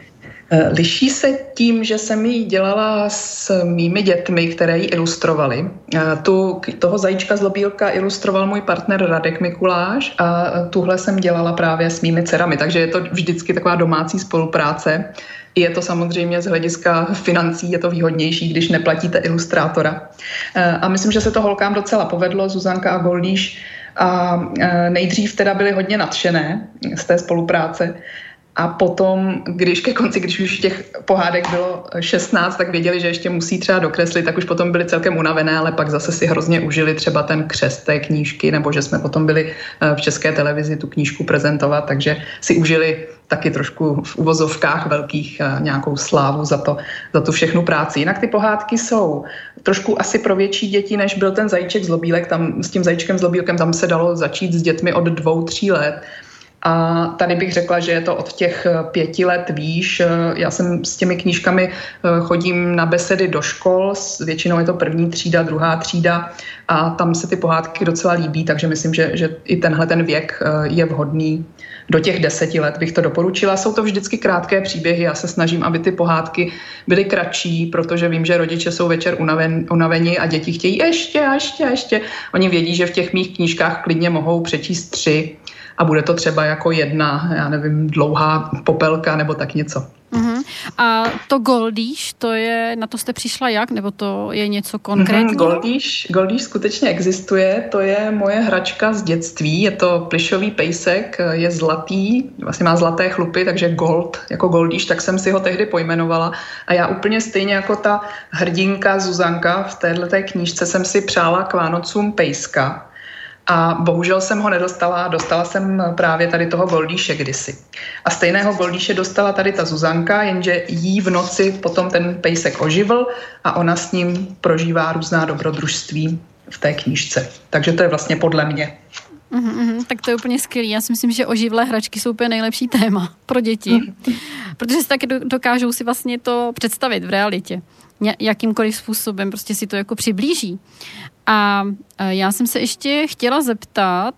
[SPEAKER 2] Liší se tím, že jsem ji dělala s mými dětmi, které ji ilustrovali. Tu, toho Zajíčka Zlobílka ilustroval můj partner Radek Mikuláš a tuhle jsem dělala právě s mými dcerami, takže je to vždycky taková domácí spolupráce. Je to samozřejmě z hlediska financí, je to výhodnější, když neplatíte ilustrátora. A myslím, že se to holkám docela povedlo, Zuzanka a Goldíš. A nejdřív teda byly hodně nadšené z té spolupráce. A potom, když ke konci, když už těch pohádek bylo šestnáct, tak věděli, že ještě musí třeba dokreslit, tak už potom byli celkem unavené, ale pak zase si hrozně užili třeba ten křest té knížky, nebo že jsme potom byli v České televizi tu knížku prezentovat, takže si užili taky trošku v uvozovkách velkých nějakou slávu za, to, za tu všechnu práci. Jinak ty pohádky jsou trošku asi pro větší děti, než byl ten Zajíček Zlobílek. Tam s tím Zajíčkem Zlobílkem tam se dalo začít s dětmi od dvou, tří let. A tady bych řekla, že je to od těch pěti let výš. Já jsem s těmi knížkami chodím na besedy do škol, většinou je to první třída, druhá třída a tam se ty pohádky docela líbí, takže myslím, že, že i tenhle ten věk je vhodný. Do těch deseti let bych to doporučila. Jsou to vždycky krátké příběhy, já se snažím, aby ty pohádky byly kratší, protože vím, že rodiče jsou večer unaven, unaveni a děti chtějí ještě, ještě, ještě. Oni vědí, že v těch mých knížkách klidně mohou přečíst tři a bude to třeba jako jedna, já nevím, dlouhá popelka nebo tak něco.
[SPEAKER 1] Uh-huh. A to Goldíš, to je, na to jste přišla jak? Nebo to je něco konkrétního?
[SPEAKER 2] Uh-huh. Goldíš, Goldíš skutečně existuje, to je moje hračka z dětství, je to plyšový pejsek, je zlatý, vlastně má zlaté chlupy, takže Gold, jako Goldíš, tak jsem si ho tehdy pojmenovala a já úplně stejně jako ta hrdinka Zuzanka v téhleté knížce jsem si přála k Vánocům pejska. A bohužel jsem ho nedostala, dostala jsem právě tady toho Goldíše kdysi. A stejného Goldíše dostala tady ta Zuzanka, jenže jí v noci potom ten pejsek oživl a ona s ním prožívá různá dobrodružství v té knížce. Takže to je vlastně podle mě.
[SPEAKER 1] Uhum, uhum, tak to je úplně skvělý. Já si myslím, že oživlé hračky jsou úplně nejlepší téma pro děti. Protože si taky dokážou si vlastně to představit v realitě. Jakýmkoliv způsobem prostě si to jako přiblíží. A já jsem se ještě chtěla zeptat,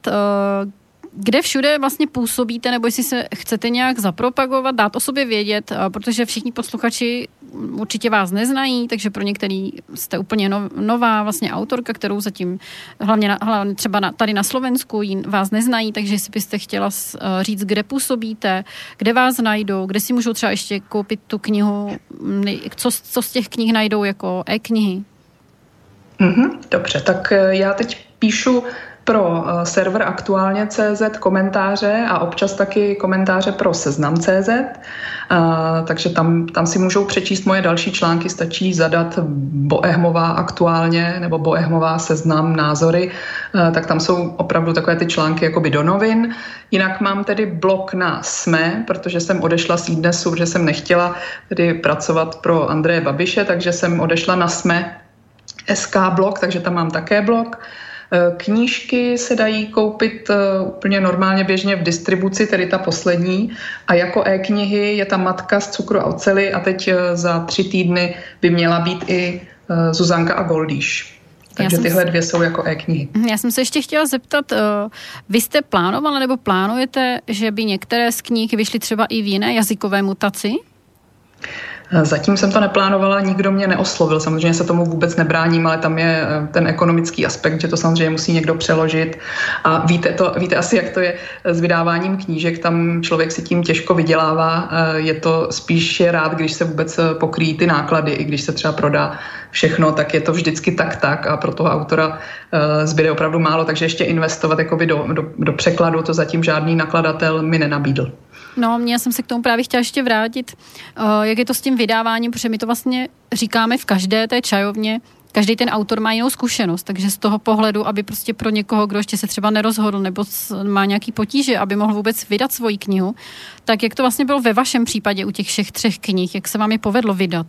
[SPEAKER 1] kde všude vlastně působíte, nebo jestli se chcete nějak zapropagovat, dát o sobě vědět, protože všichni posluchači určitě vás neznají, takže pro některý jste úplně nová vlastně autorka, kterou zatím hlavně, na, hlavně třeba na, tady na Slovensku vás neznají, takže jestli byste chtěla říct, kde působíte, kde vás najdou, kde si můžou třeba ještě koupit tu knihu, co, co z těch knih najdou jako e-knihy.
[SPEAKER 2] Mm-hmm, dobře, tak já teď píšu pro server aktuálně tečka cé zet komentáře a občas taky komentáře pro seznam tečka cé zet. Uh, takže tam, tam si můžou přečíst moje další články, stačí zadat Boehmová aktuálně nebo Boehmová seznam názory, uh, tak tam jsou opravdu takové ty články jakoby do novin. Jinak mám tedy blog na SME, protože jsem odešla z iDnesu, protože jsem nechtěla tedy pracovat pro Andreje Babiše, takže jsem odešla na SME tečka es ká blog, takže tam mám také blog. Knížky se dají koupit úplně normálně běžně v distribuci, tedy ta poslední. A jako e-knihy je ta Matka z cukru a oceli a teď za tři týdny by měla být i Zuzanka a Goldíš. Takže tyhle dvě jsou jako e-knihy.
[SPEAKER 1] Já jsem se ještě chtěla zeptat, vy jste plánovala nebo plánujete, že by některé z knih vyšly třeba i v jiné jazykové mutaci?
[SPEAKER 2] Zatím jsem to neplánovala, nikdo mě neoslovil, samozřejmě se tomu vůbec nebráním, ale tam je ten ekonomický aspekt, že to samozřejmě musí někdo přeložit a víte, to, víte asi, jak to je s vydáváním knížek, tam člověk si tím těžko vydělává, je to spíš je rád, když se vůbec pokryjí ty náklady, i když se třeba prodá všechno, tak je to vždycky tak tak a pro toho autora zbyde opravdu málo, takže ještě investovat jakoby do, do, do překladu, to zatím žádný nakladatel mi nenabídl.
[SPEAKER 1] No, mě jsem se k tomu právě chtěla ještě vrátit, jak je to s tím vydáváním, protože my to vlastně říkáme v každé té čajovně, každý ten autor má jinou zkušenost, takže z toho pohledu, aby prostě pro někoho, kdo ještě se třeba nerozhodl nebo má nějaký potíže, aby mohl vůbec vydat svoji knihu, tak jak to vlastně bylo ve vašem případě u těch všech třech knih, jak se vám je povedlo vydat?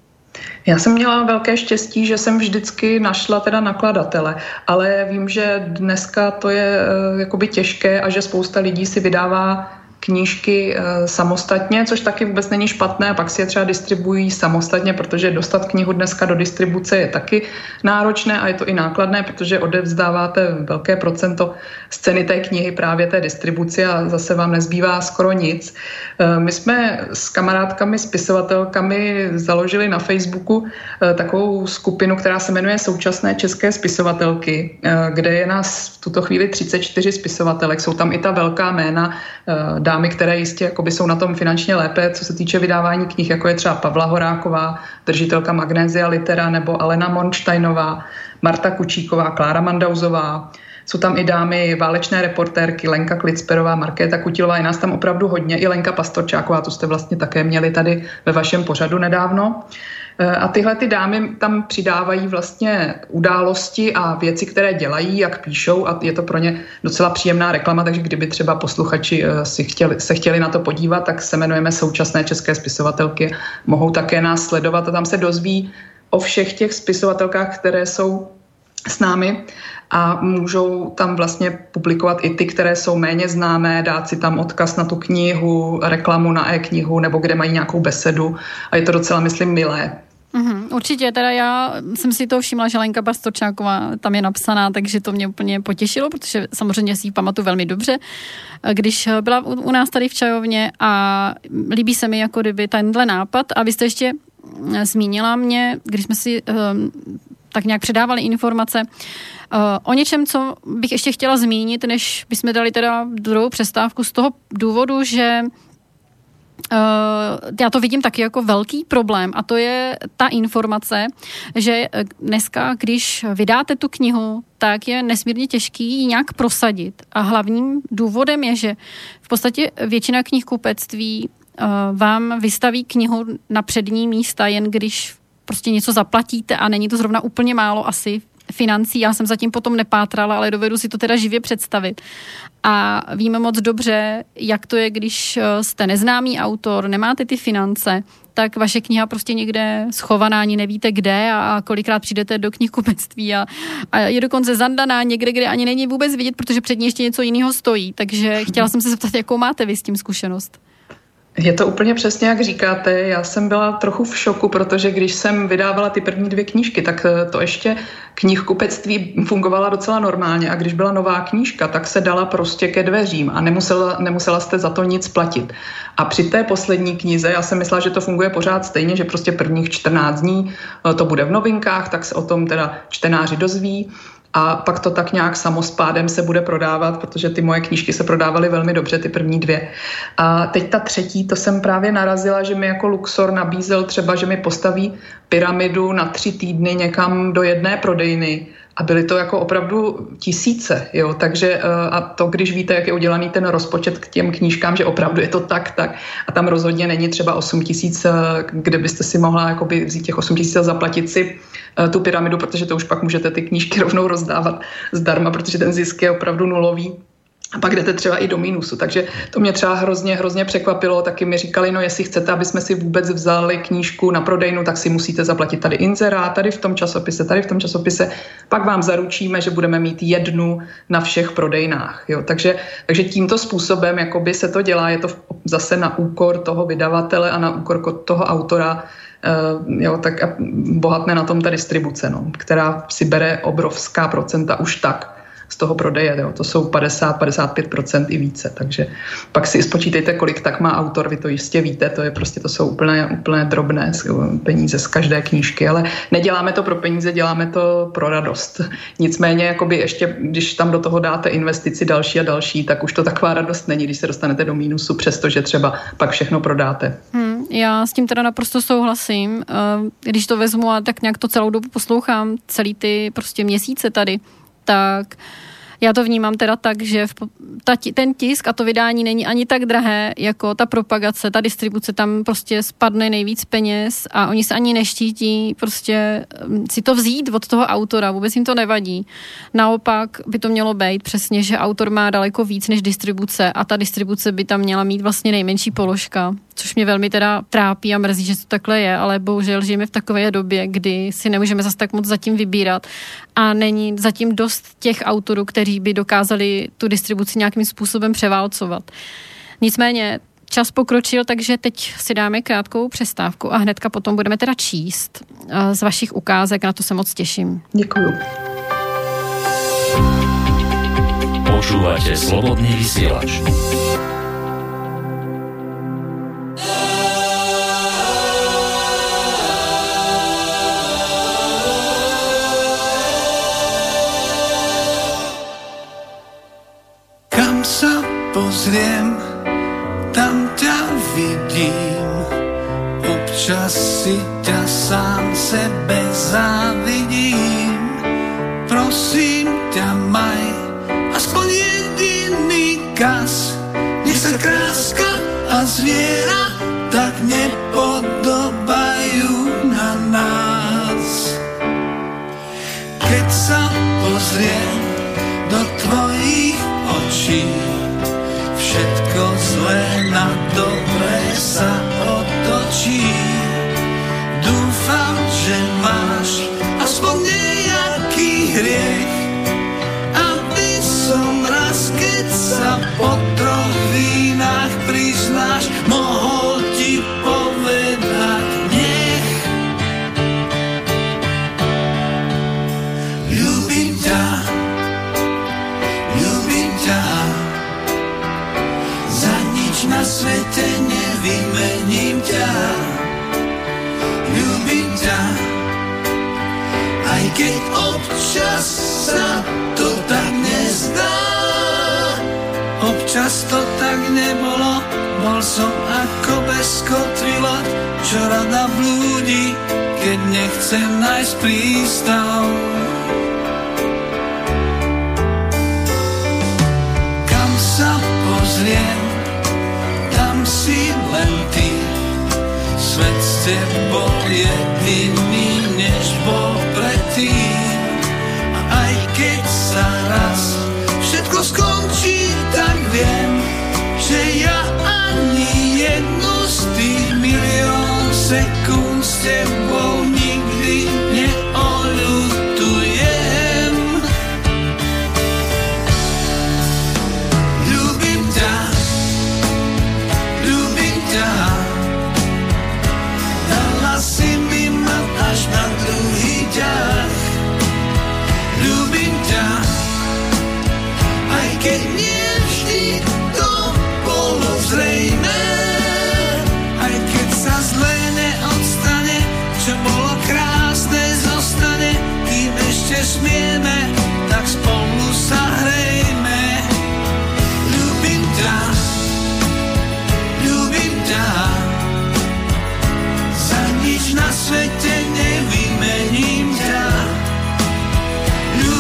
[SPEAKER 2] Já jsem měla velké štěstí, že jsem vždycky našla teda nakladatele, ale vím, že dneska to je uh, jakoby těžké a že spousta lidí si vydává knížky e, samostatně, což taky vůbec není špatné a pak si je třeba distribuují samostatně, protože dostat knihu dneska do distribuce je taky náročné a je to i nákladné, protože odevzdáváte velké procento z ceny té knihy právě té distribuci a zase vám nezbývá skoro nic. E, my jsme s kamarádkami, spisovatelkami založili na Facebooku e, takovou skupinu, která se jmenuje Současné české spisovatelky, e, kde je nás v tuto chvíli třicet čtyři spisovatelek. Jsou tam i ta velká jména, e, dámy, které jistě jakoby jsou na tom finančně lépe, co se týče vydávání knih, jako je třeba Pavla Horáková, držitelka Magnézia Litera, nebo Alena Monštejnová, Marta Kučíková, Klára Mandauzová. Jsou tam i dámy válečné reportérky, Lenka Klicperová, Markéta Kutilová, je nás tam opravdu hodně, i Lenka Pastorčáková, tu jste vlastně také měli tady ve vašem pořadu nedávno. A tyhle ty dámy tam přidávají vlastně události a věci, které dělají, jak píšou a je to pro ně docela příjemná reklama, takže kdyby třeba posluchači si chtěli, se chtěli na to podívat, tak se jmenujeme Současné české spisovatelky, mohou také nás sledovat a tam se dozví o všech těch spisovatelkách, které jsou s námi a můžou tam vlastně publikovat i ty, které jsou méně známé, dát si tam odkaz na tu knihu, reklamu na e-knihu nebo kde mají nějakou besedu a je to docela, myslím, milé.
[SPEAKER 1] Mm, určitě, teda já jsem si to všimla, že Lenka Pastorčáková tam je napsaná, takže to mě úplně potěšilo, protože samozřejmě si ji pamatuju velmi dobře, když byla u nás tady v čajovně a líbí se mi jako kdyby tenhle nápad a vy jste ještě zmínila mě, když jsme si um, tak nějak předávali informace uh, o něčem, co bych ještě chtěla zmínit, než bychom dali teda druhou přestávku z toho důvodu, že Uh, já to vidím taky jako velký problém a to je ta informace, že dneska, když vydáte tu knihu, tak je nesmírně těžký ji nějak prosadit a hlavním důvodem je, že v podstatě většina knihkupectví uh, vám vystaví knihu na přední místa, jen když prostě něco zaplatíte a není to zrovna úplně málo asi financí, já jsem zatím potom nepátrala, ale dovedu si to teda živě představit. A víme moc dobře, jak to je, když jste neznámý autor, nemáte ty finance, tak vaše kniha prostě někde schovaná, ani nevíte kde a kolikrát přijdete do knihkupectví a, a je dokonce zandaná někde, kde ani není vůbec vidět, protože před ní ještě něco jiného stojí. Takže chtěla jsem se zeptat, jakou máte vy s tím zkušenost?
[SPEAKER 2] Je to úplně přesně, jak říkáte. Já jsem byla trochu v šoku, protože když jsem vydávala ty první dvě knížky, tak to ještě knihkupectví fungovala docela normálně a když byla nová knížka, tak se dala prostě ke dveřím a nemusela, nemusela jste za to nic platit. A při té poslední knize já jsem myslela, že to funguje pořád stejně, že prostě prvních čtrnáct dní to bude v novinkách, tak se o tom teda čtenáři dozví. A pak to tak nějak samospádem se bude prodávat, protože ty moje knížky se prodávaly velmi dobře, ty první dvě. A teď ta třetí, to jsem právě narazila, že mi jako Luxor nabízel třeba, že mi postaví pyramidu na tři týdny někam do jedné prodejny A byly to jako opravdu tisíce, jo, takže a to, když víte, jak je udělaný ten rozpočet k těm knížkám, že opravdu je to tak, tak a tam rozhodně není třeba osm tisíc, kde byste si mohla jakoby vzít těch osm tisíc a zaplatit si tu pyramidu, protože to už pak můžete ty knížky rovnou rozdávat zdarma, protože ten zisk je opravdu nulový. A pak jdete třeba i do mínusu. Takže to mě třeba hrozně, hrozně překvapilo. Taky mi říkali, no jestli chcete, aby jsme si vůbec vzali knížku na prodejnu, tak si musíte zaplatit tady inzerát, tady v tom časopise, tady v tom časopise. Pak vám zaručíme, že budeme mít jednu na všech prodejnách. Jo? Takže, takže tímto způsobem jakoby se to dělá. Je to zase na úkor toho vydavatele a na úkor toho autora. Uh, jo, tak bohatne na tom ta distribuce, no, která si bere obrovská procenta už tak z toho prodeje, jo. To jsou padesát až padesát pět procent i více, takže pak si spočítejte, kolik tak má autor, vy to jistě víte, to je prostě, to jsou úplně, úplně drobné peníze z každé knížky, ale neděláme to pro peníze, děláme to pro radost. Nicméně, jakoby ještě, když tam do toho dáte investici další a další, tak už to taková radost není, když se dostanete do mínusu, přestože třeba pak všechno prodáte.
[SPEAKER 1] Hmm, já s tím teda naprosto souhlasím. Když to vezmu a tak nějak to celou dobu poslouchám, celý ty prostě měsíce tady, tak já to vnímám teda tak, že v, ta, ten tisk a to vydání není ani tak drahé, jako ta propagace, ta distribuce, tam prostě spadne nejvíc peněz a oni se ani neštítí prostě si to vzít od toho autora, vůbec jim to nevadí. Naopak by to mělo být přesně, že autor má daleko víc než distribuce a ta distribuce by tam měla mít vlastně nejmenší položka, což mě velmi teda trápí a mrzí, že to takhle je, ale bohužel žijeme v takové době, kdy si nemůžeme zase tak moc zatím vybírat a není zatím dost těch autorů, kteří by dokázali tu distribuci nějakým způsobem převálcovat. Nicméně čas pokročil, takže teď si dáme krátkou přestávku a hnedka potom budeme teda číst z vašich ukázek, na to se moc těším.
[SPEAKER 2] Děkuju.
[SPEAKER 4] Počúvate Slobodný vysielač.
[SPEAKER 3] Sa pozriem, tam ťa vidím. Občas si ťa sám sebe závidím. Prosím ťa, maj aspoň jediný kas. Nech sa kráska a zviera tak nepodobajú na nás. Keď sa pozriem do tvojich očí, všetko zlé na dobré sa otočí. Dúfam, že máš aspoň nejaký hriech, aby som raz, keď sa po troch vínach priznáš, mohol ti povedať nech. Ľúbim ťa, na svete nevymením ťa. Ľúbim ťa, aj keď občas sa to tak nezdá. Občas to tak nebolo, bol som ako bezkotvila, čo rada blúdi, keď nechce nájsť prístav. Kam sa pozriem, si len ty. Svet s tebou je iný, než bol predtým. A aj keď sa raz všetko skončí, tak viem, že ja ani jednu z tých milión sekúnd s tebou nikdy neoľutujem. Ľúbim ťa, dala si mi ma až na druhý ťah. Ľúbim ťa, aj keď nie vždy to bolo zrejmé. Aj keď sa zlé neodstane, čo bolo krásne zostane, kým ešte smieme, tak spolu sa hrejme. Ľúbim ťa, ľúbim ťa, na svete nevymením ťa.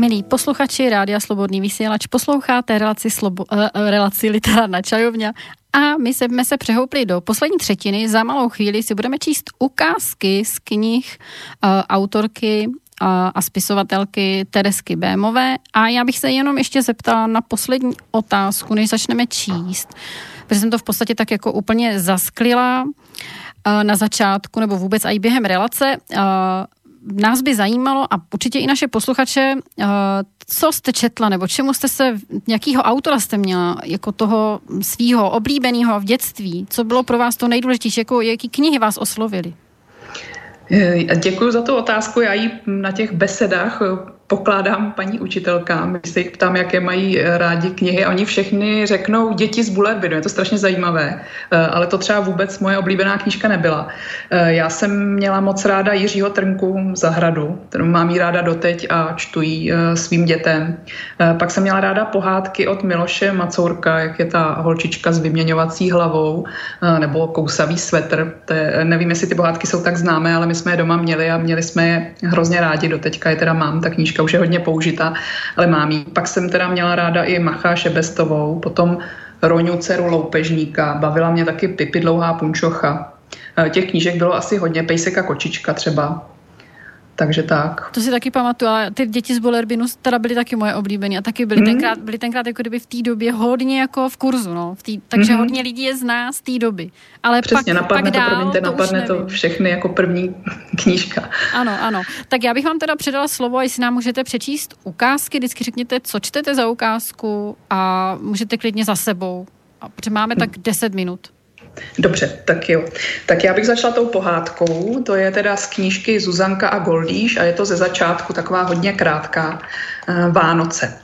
[SPEAKER 1] Milí posluchači Rádia Slobodný vysílač, posloucháte relaci, slobo, uh, relaci Literárna čajovňa a my jsme se přehoupli do poslední třetiny. Za malou chvíli si budeme číst ukázky z knih uh, autorky uh, a spisovatelky Teresky Bémové a já bych se jenom ještě zeptala na poslední otázku, než začneme číst, protože jsem to v podstatě tak jako úplně zasklila uh, na začátku nebo vůbec i během relace. Uh, Nás by zajímalo a určitě i naše posluchače, co jste četla nebo čemu jste se, jakýho autora jste měla jako toho svýho oblíbeného v dětství, co bylo pro vás to nejdůležitější, jako jaký knihy vás oslovily?
[SPEAKER 2] Děkuji za tu otázku, já ji na těch besedách pokládám paní učitelkám, když se jich ptám, jaké mají rádi knihy a oni všechny řeknou Děti z Bullerbinu, je to strašně zajímavé, ale to třeba vůbec moje oblíbená knížka nebyla. Já jsem měla moc ráda Jiřího Trnku Zahradu, kterou mám jí ráda doteď a čtu ji svým dětem. Pak jsem měla ráda pohádky od Miloše Macourka, jak je ta holčička s vyměňovací hlavou, nebo Kousavý svetr. To je, nevím, jestli ty pohádky jsou tak známé, ale my jsme je doma měli a měli jsme je hrozně rádi, doteďka je teda mám, ta knížka už je hodně použitá, ale mám jí. Pak jsem teda měla ráda i Macháše Bestovou, potom Roňu dceru loupežníka, bavila mě taky Pipi dlouhá punčocha. Těch knížek bylo asi hodně, Pejsek a kočička třeba. Takže tak.
[SPEAKER 1] To si taky pamatuju, ale ty Děti z Bullerbinu teda byly taky moje oblíbené a taky byly, mm. tenkrát, byly tenkrát jako kdyby v té době hodně jako v kurzu, no. V tý, takže mm. hodně lidí je zná z té doby. Ale
[SPEAKER 2] přesně,
[SPEAKER 1] pak,
[SPEAKER 2] napadne
[SPEAKER 1] pak
[SPEAKER 2] to,
[SPEAKER 1] dál,
[SPEAKER 2] promiňte,
[SPEAKER 1] to
[SPEAKER 2] napadne to všechny jako první knížka.
[SPEAKER 1] Ano, ano. Tak já bych vám teda předala slovo, jestli nám můžete přečíst ukázky, vždycky řekněte, co čtete za ukázku a můžete klidně za sebou. A protože máme tak deset minut.
[SPEAKER 2] Dobře, tak jo. Tak já bych začala tou pohádkou, to je teda z knížky Zuzanka a Goldíš a je to ze začátku taková hodně krátká Vánoce.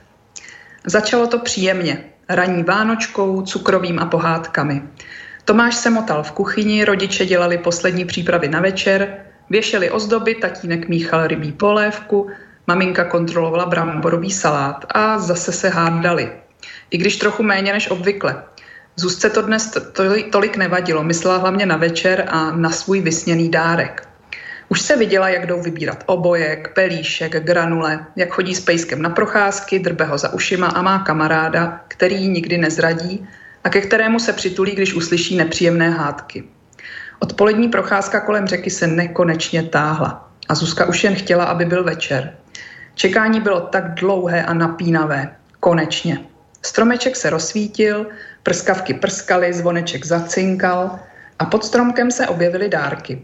[SPEAKER 2] Začalo to příjemně, ranní vánočkou, cukrovým a pohádkami. Tomáš se motal v kuchyni, rodiče dělali poslední přípravy na večer, věšeli ozdoby, tatínek míchal rybí polévku, maminka kontrolovala bramborový salát a zase se hádali. I když trochu méně než obvykle. Zuzce to dnes tolik nevadilo, myslela hlavně na večer a na svůj vysněný dárek. Už se viděla, jak jdou vybírat obojek, pelíšek, granule, jak chodí s pejskem na procházky, drbe ho za ušima a má kamaráda, který ji nikdy nezradí a ke kterému se přitulí, když uslyší nepříjemné hádky. Odpolední procházka kolem řeky se nekonečně táhla a Zuzka už jen chtěla, aby byl večer. Čekání bylo tak dlouhé a napínavé. Konečně. Stromeček se rozsvítil, prskavky prskaly, zvoneček zacinkal a pod stromkem se objevily dárky.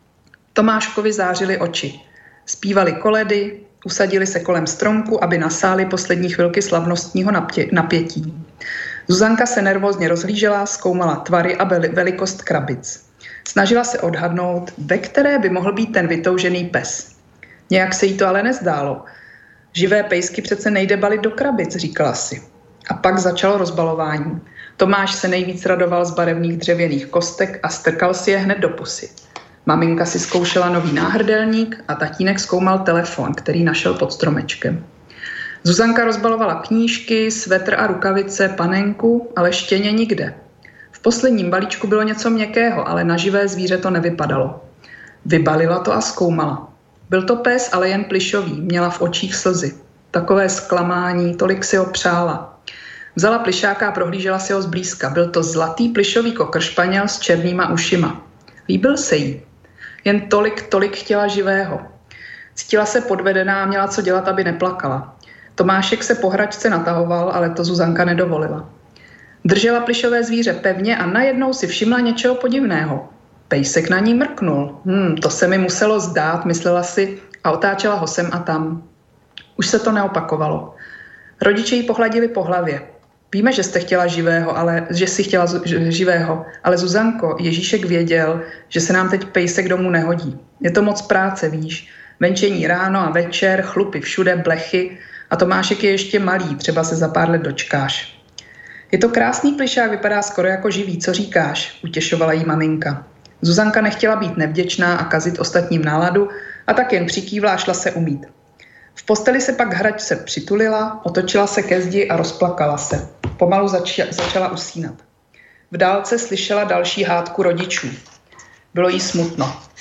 [SPEAKER 2] Tomáškovi zářily oči. Zpívali koledy, usadili se kolem stromku, aby nasáli poslední chvilky slavnostního napětí. Zuzanka se nervózně rozhlížela, zkoumala tvary a velikost krabic. Snažila se odhadnout, ve které by mohl být ten vytoužený pes. Nějak se jí to ale nezdálo. Živé pejsky přece nejde balit do krabic, říkala si. A pak začalo rozbalování. Tomáš se nejvíc radoval z barevných dřevěných kostek a strkal si je hned do pusy. Maminka si zkoušela nový náhrdelník a tatínek zkoumal telefon, který našel pod stromečkem. Zuzanka rozbalovala knížky, svetr a rukavice, panenku, ale štěně nikde. V posledním balíčku bylo něco měkkého, ale na živé zvíře to nevypadalo. Vybalila to a zkoumala. Byl to pes, ale jen plyšový, měla v očích slzy. Takové zklamání, tolik si ho přála. Vzala plyšáka a prohlížela si ho zblízka. Byl to zlatý plyšový kokr španěl s černýma ušima. Líbil se jí. Jen tolik, tolik chtěla živého. Cítila se podvedená a měla co dělat, aby neplakala. Tomášek se po hračce natahoval, ale to Zuzanka nedovolila. Držela plyšové zvíře pevně a najednou si všimla něčeho podivného. Pejsek na ní mrknul. Hmm, to se mi muselo zdát, myslela si a otáčela ho sem a tam. Už se to neopakovalo. Rodiče jí pohladili po hlavě. Víme, že jste chtěla živého, ale že si chtěla živého, ale Zuzanko, Ježíšek věděl, že se nám teď pejsek domů nehodí. Je to moc práce, víš. Venčení ráno a večer, chlupy všude, blechy a Tomášek je ještě malý, třeba se za pár let dočkáš. Je to krásný plyšák, vypadá skoro jako živý, co říkáš, utěšovala jí maminka. Zuzanka nechtěla být nevděčná a kazit ostatním náladu a tak jen přikývla a šla se umýt. V posteli se pak hračce přitulila, otočila se ke zdi a rozplakala se. Pomalu zač- začala usínat. V dálce slyšela další hádku rodičů. Bylo jí smutno.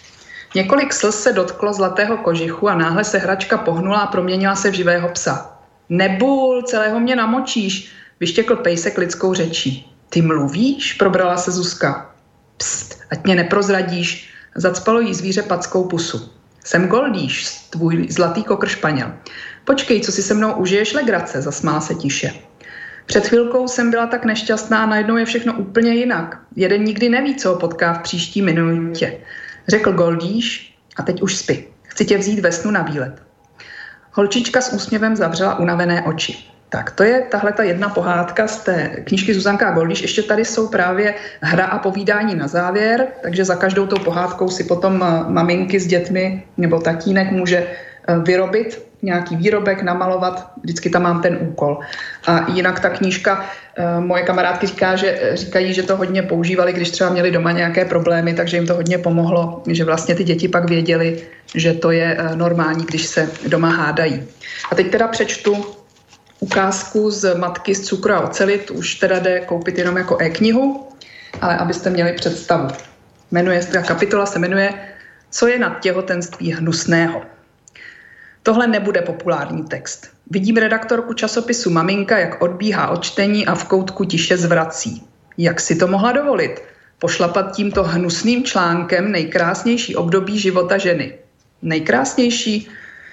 [SPEAKER 2] Několik slz se dotklo zlatého kožichu a náhle se hračka pohnula a proměnila se v živého psa. Nebul, celého mě namočíš, vyštěkl pejsek lidskou řečí. Ty mluvíš? Probrala se Zuzka. Pst, ať mě neprozradíš, zacpalo jí zvíře packou pusu. Jsem Goldíš, tvůj zlatý kokr španěl. Počkej, co si se mnou užiješ legrace, zasmál se tiše. Před chvilkou jsem byla tak nešťastná a najednou je všechno úplně jinak. Jeden nikdy neví, co ho potká v příští minutě. Řekl Goldíš a teď už spí. Chci tě vzít ve snu na výlet. Holčička s úsměvem zavřela unavené oči. Tak to je tahle ta jedna pohádka z té knížky Zuzanka a Goldíš. Ještě tady jsou právě hra a povídání na závěr, takže za každou tou pohádkou si potom maminky s dětmi nebo tatínek může vyrobit nějaký výrobek, namalovat, vždycky tam mám ten úkol. A jinak ta knížka, moje kamarádky říká, že, říkají, že to hodně používali, když třeba měli doma nějaké problémy, takže jim to hodně pomohlo, že vlastně ty děti pak věděli, že to je normální, když se doma hádají. A teď teda přečtu ukázku z Matky z cukru a oceli, tu už teda jde koupit jenom jako e-knihu, ale abyste měli představu. Jmenuje se, kapitola se jmenuje Co je na těhotenství hnusného. Tohle nebude populární text. Vidím redaktorku časopisu Maminka, jak odbíhá od čtení a v koutku tiše zvrací. Jak si to mohla dovolit? Pošlapat tímto hnusným článkem nejkrásnější období života ženy. Nejkrásnější?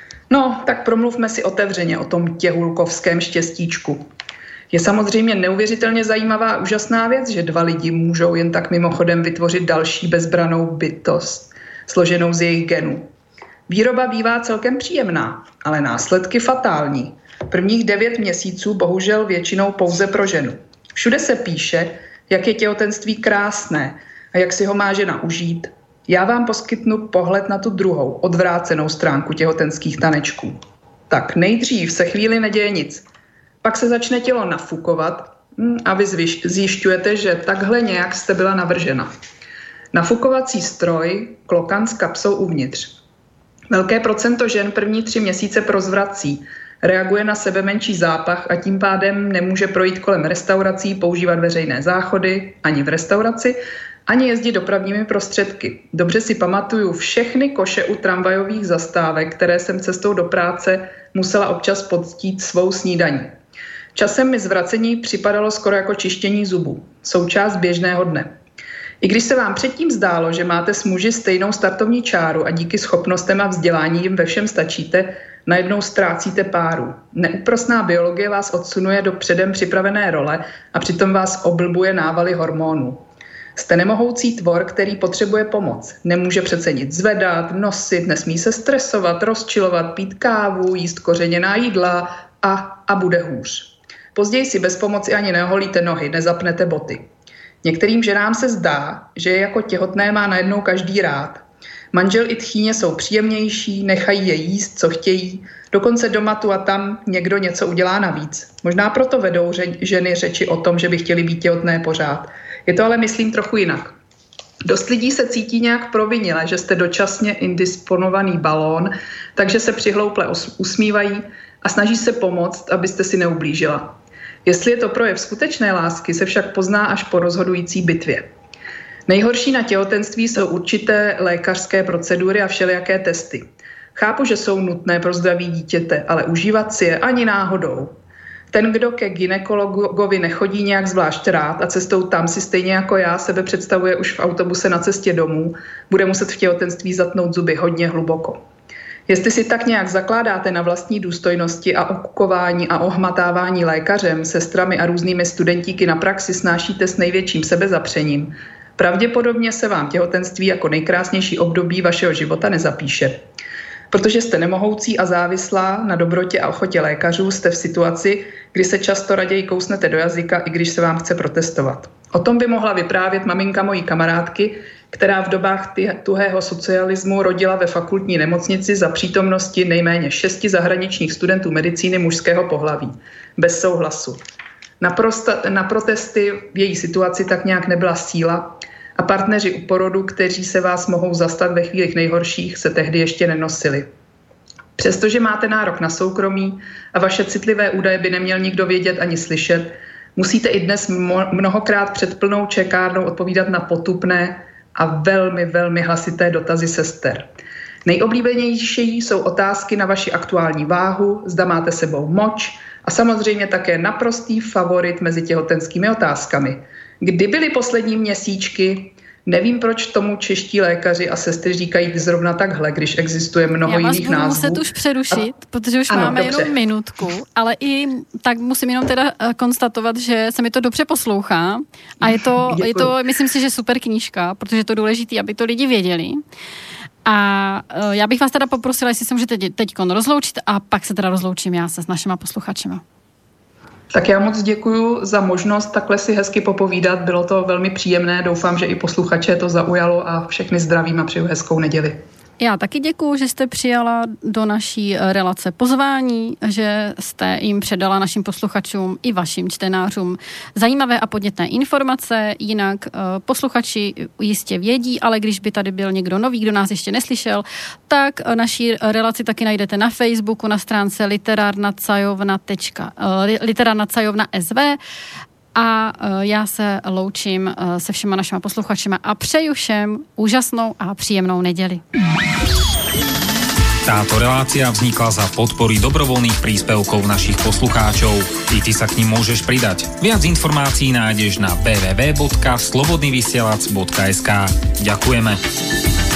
[SPEAKER 2] No, tak promluvme si otevřeně o tom těhulkovském štěstíčku. Je samozřejmě neuvěřitelně zajímavá a úžasná věc, že dva lidi můžou jen tak mimochodem vytvořit další bezbranou bytost, složenou z jejich genů. Výroba bývá celkem příjemná, ale následky fatální. Prvních devět měsíců bohužel většinou pouze pro ženu. Všude se píše, jak je těhotenství krásné a jak si ho má žena užít. Já vám poskytnu pohled na tu druhou, odvrácenou stránku těhotenských tanečků. Tak nejdřív se chvíli neděje nic. Pak se začne tělo nafukovat a vy zjišťujete, že takhle nějak jste byla navržena. Nafukovací stroj, klokan s kapsou uvnitř. Velké procento žen první tři měsíce prozvrací, reaguje na sebe menší zápach a tím pádem nemůže projít kolem restaurací, používat veřejné záchody, ani v restauraci, ani jezdit dopravními prostředky. Dobře si pamatuju všechny koše u tramvajových zastávek, které jsem cestou do práce musela občas poctít svou snídaní. Časem mi zvracení připadalo skoro jako čištění zubů, součást běžného dne. I když se vám předtím zdálo, že máte s muži stejnou startovní čáru a díky schopnostem a vzdělání jim ve všem stačíte, najednou ztrácíte páru. Neúprosná biologie vás odsunuje do předem připravené role a přitom vás oblbuje návaly hormonů. Jste nemohoucí tvor, který potřebuje pomoc. Nemůže přece nic zvedat, nosit, nesmí se stresovat, rozčilovat, pít kávu, jíst kořeněná jídla a, a bude hůř. Později si bez pomoci ani neoholíte nohy, nezapnete boty. Některým ženám se zdá, že je jako těhotné má najednou každý rád. Manžel i tchýně jsou příjemnější, nechají je jíst, co chtějí, dokonce doma tu a tam někdo něco udělá navíc. Možná proto vedou ženy řeči o tom, že by chtěli být těhotné pořád. Je to ale, myslím, trochu jinak. Dost lidí se cítí nějak provinile, že jste dočasně indisponovaný balón, takže se přihlouple usmívají a snaží se pomoct, abyste si neublížila. Jestli je to projev skutečné lásky, se však pozná až po rozhodující bitvě. Nejhorší na těhotenství jsou určité lékařské procedury a všelijaké testy. Chápu, že jsou nutné pro zdraví dítěte, ale užívat si je ani náhodou. Ten, kdo ke gynekologovi nechodí nějak zvlášť rád a cestou tam si stejně jako já sebe představuje už v autobuse na cestě domů, bude muset v těhotenství zatnout zuby hodně hluboko. Jestli si tak nějak zakládáte na vlastní důstojnosti a okukování a ohmatávání lékařem, sestrami a různými studentíky na praxi snášíte s největším sebezapřením, pravděpodobně se vám těhotenství jako nejkrásnější období vašeho života nezapíše. Protože jste nemohoucí a závislá na dobrotě a ochotě lékařů, jste v situaci, kdy se často raději kousnete do jazyka, i když se vám chce protestovat. O tom by mohla vyprávět maminka mojí kamarádky, která v dobách tuhého socialismu rodila ve fakultní nemocnici za přítomnosti nejméně šesti zahraničních studentů medicíny mužského pohlaví. Bez souhlasu. Na, prosta, na protesty v její situaci tak nějak nebyla síla a partneři u porodu, kteří se vás mohou zastat ve chvílích nejhorších, se tehdy ještě nenosili. Přestože máte nárok na soukromí a vaše citlivé údaje by neměl nikdo vědět ani slyšet, musíte i dnes mnohokrát před plnou čekárnou odpovídat na potupné a velmi, velmi hlasité dotazy sester. Nejoblíbenější jsou otázky na vaši aktuální váhu, zda máte sebou moč a samozřejmě také naprostý favorit mezi těhotenskými otázkami. Kdy byly poslední měsíčky? Nevím, proč tomu čeští lékaři a sestry říkají zrovna takhle, když existuje mnoho jiných názvů. Já vás budu
[SPEAKER 1] muset už přerušit, a... protože už ano, máme dobře. jenom minutku, ale i tak musím jenom teda konstatovat, že se mi to dobře poslouchá a je to, je to myslím si, že super knížka, protože je to důležité, aby to lidi věděli. A já bych vás teda poprosila, jestli se můžete teďkon rozloučit a pak se teda rozloučím já se s našima posluchačima.
[SPEAKER 2] Tak já moc děkuju za možnost takhle si hezky popovídat. Bylo to velmi příjemné. Doufám, že i posluchače to zaujalo a všechny zdravím a přeju hezkou neděli.
[SPEAKER 1] Já taky děkuju, že jste přijala do naší relace pozvání, že jste jim předala našim posluchačům i vašim čtenářům zajímavé a podnětné informace. Jinak posluchači jistě vědí, ale když by tady byl někdo nový, kdo nás ještě neslyšel, tak naší relaci taky najdete na Facebooku na stránce literárnacajovna tečka literárnacajovna es vé. A já se loučím se všema našima posluchačima a přeju všem úžasnou a příjemnou neděli.
[SPEAKER 4] Táto relácia vznikla za podpory dobrovoľných príspevkov našich poslucháčov. I ty sa k nim môžeš pridať. Viac informácií nájdeš na w w w bodka slobodnyvysielac bodka es ka. Ďakujeme.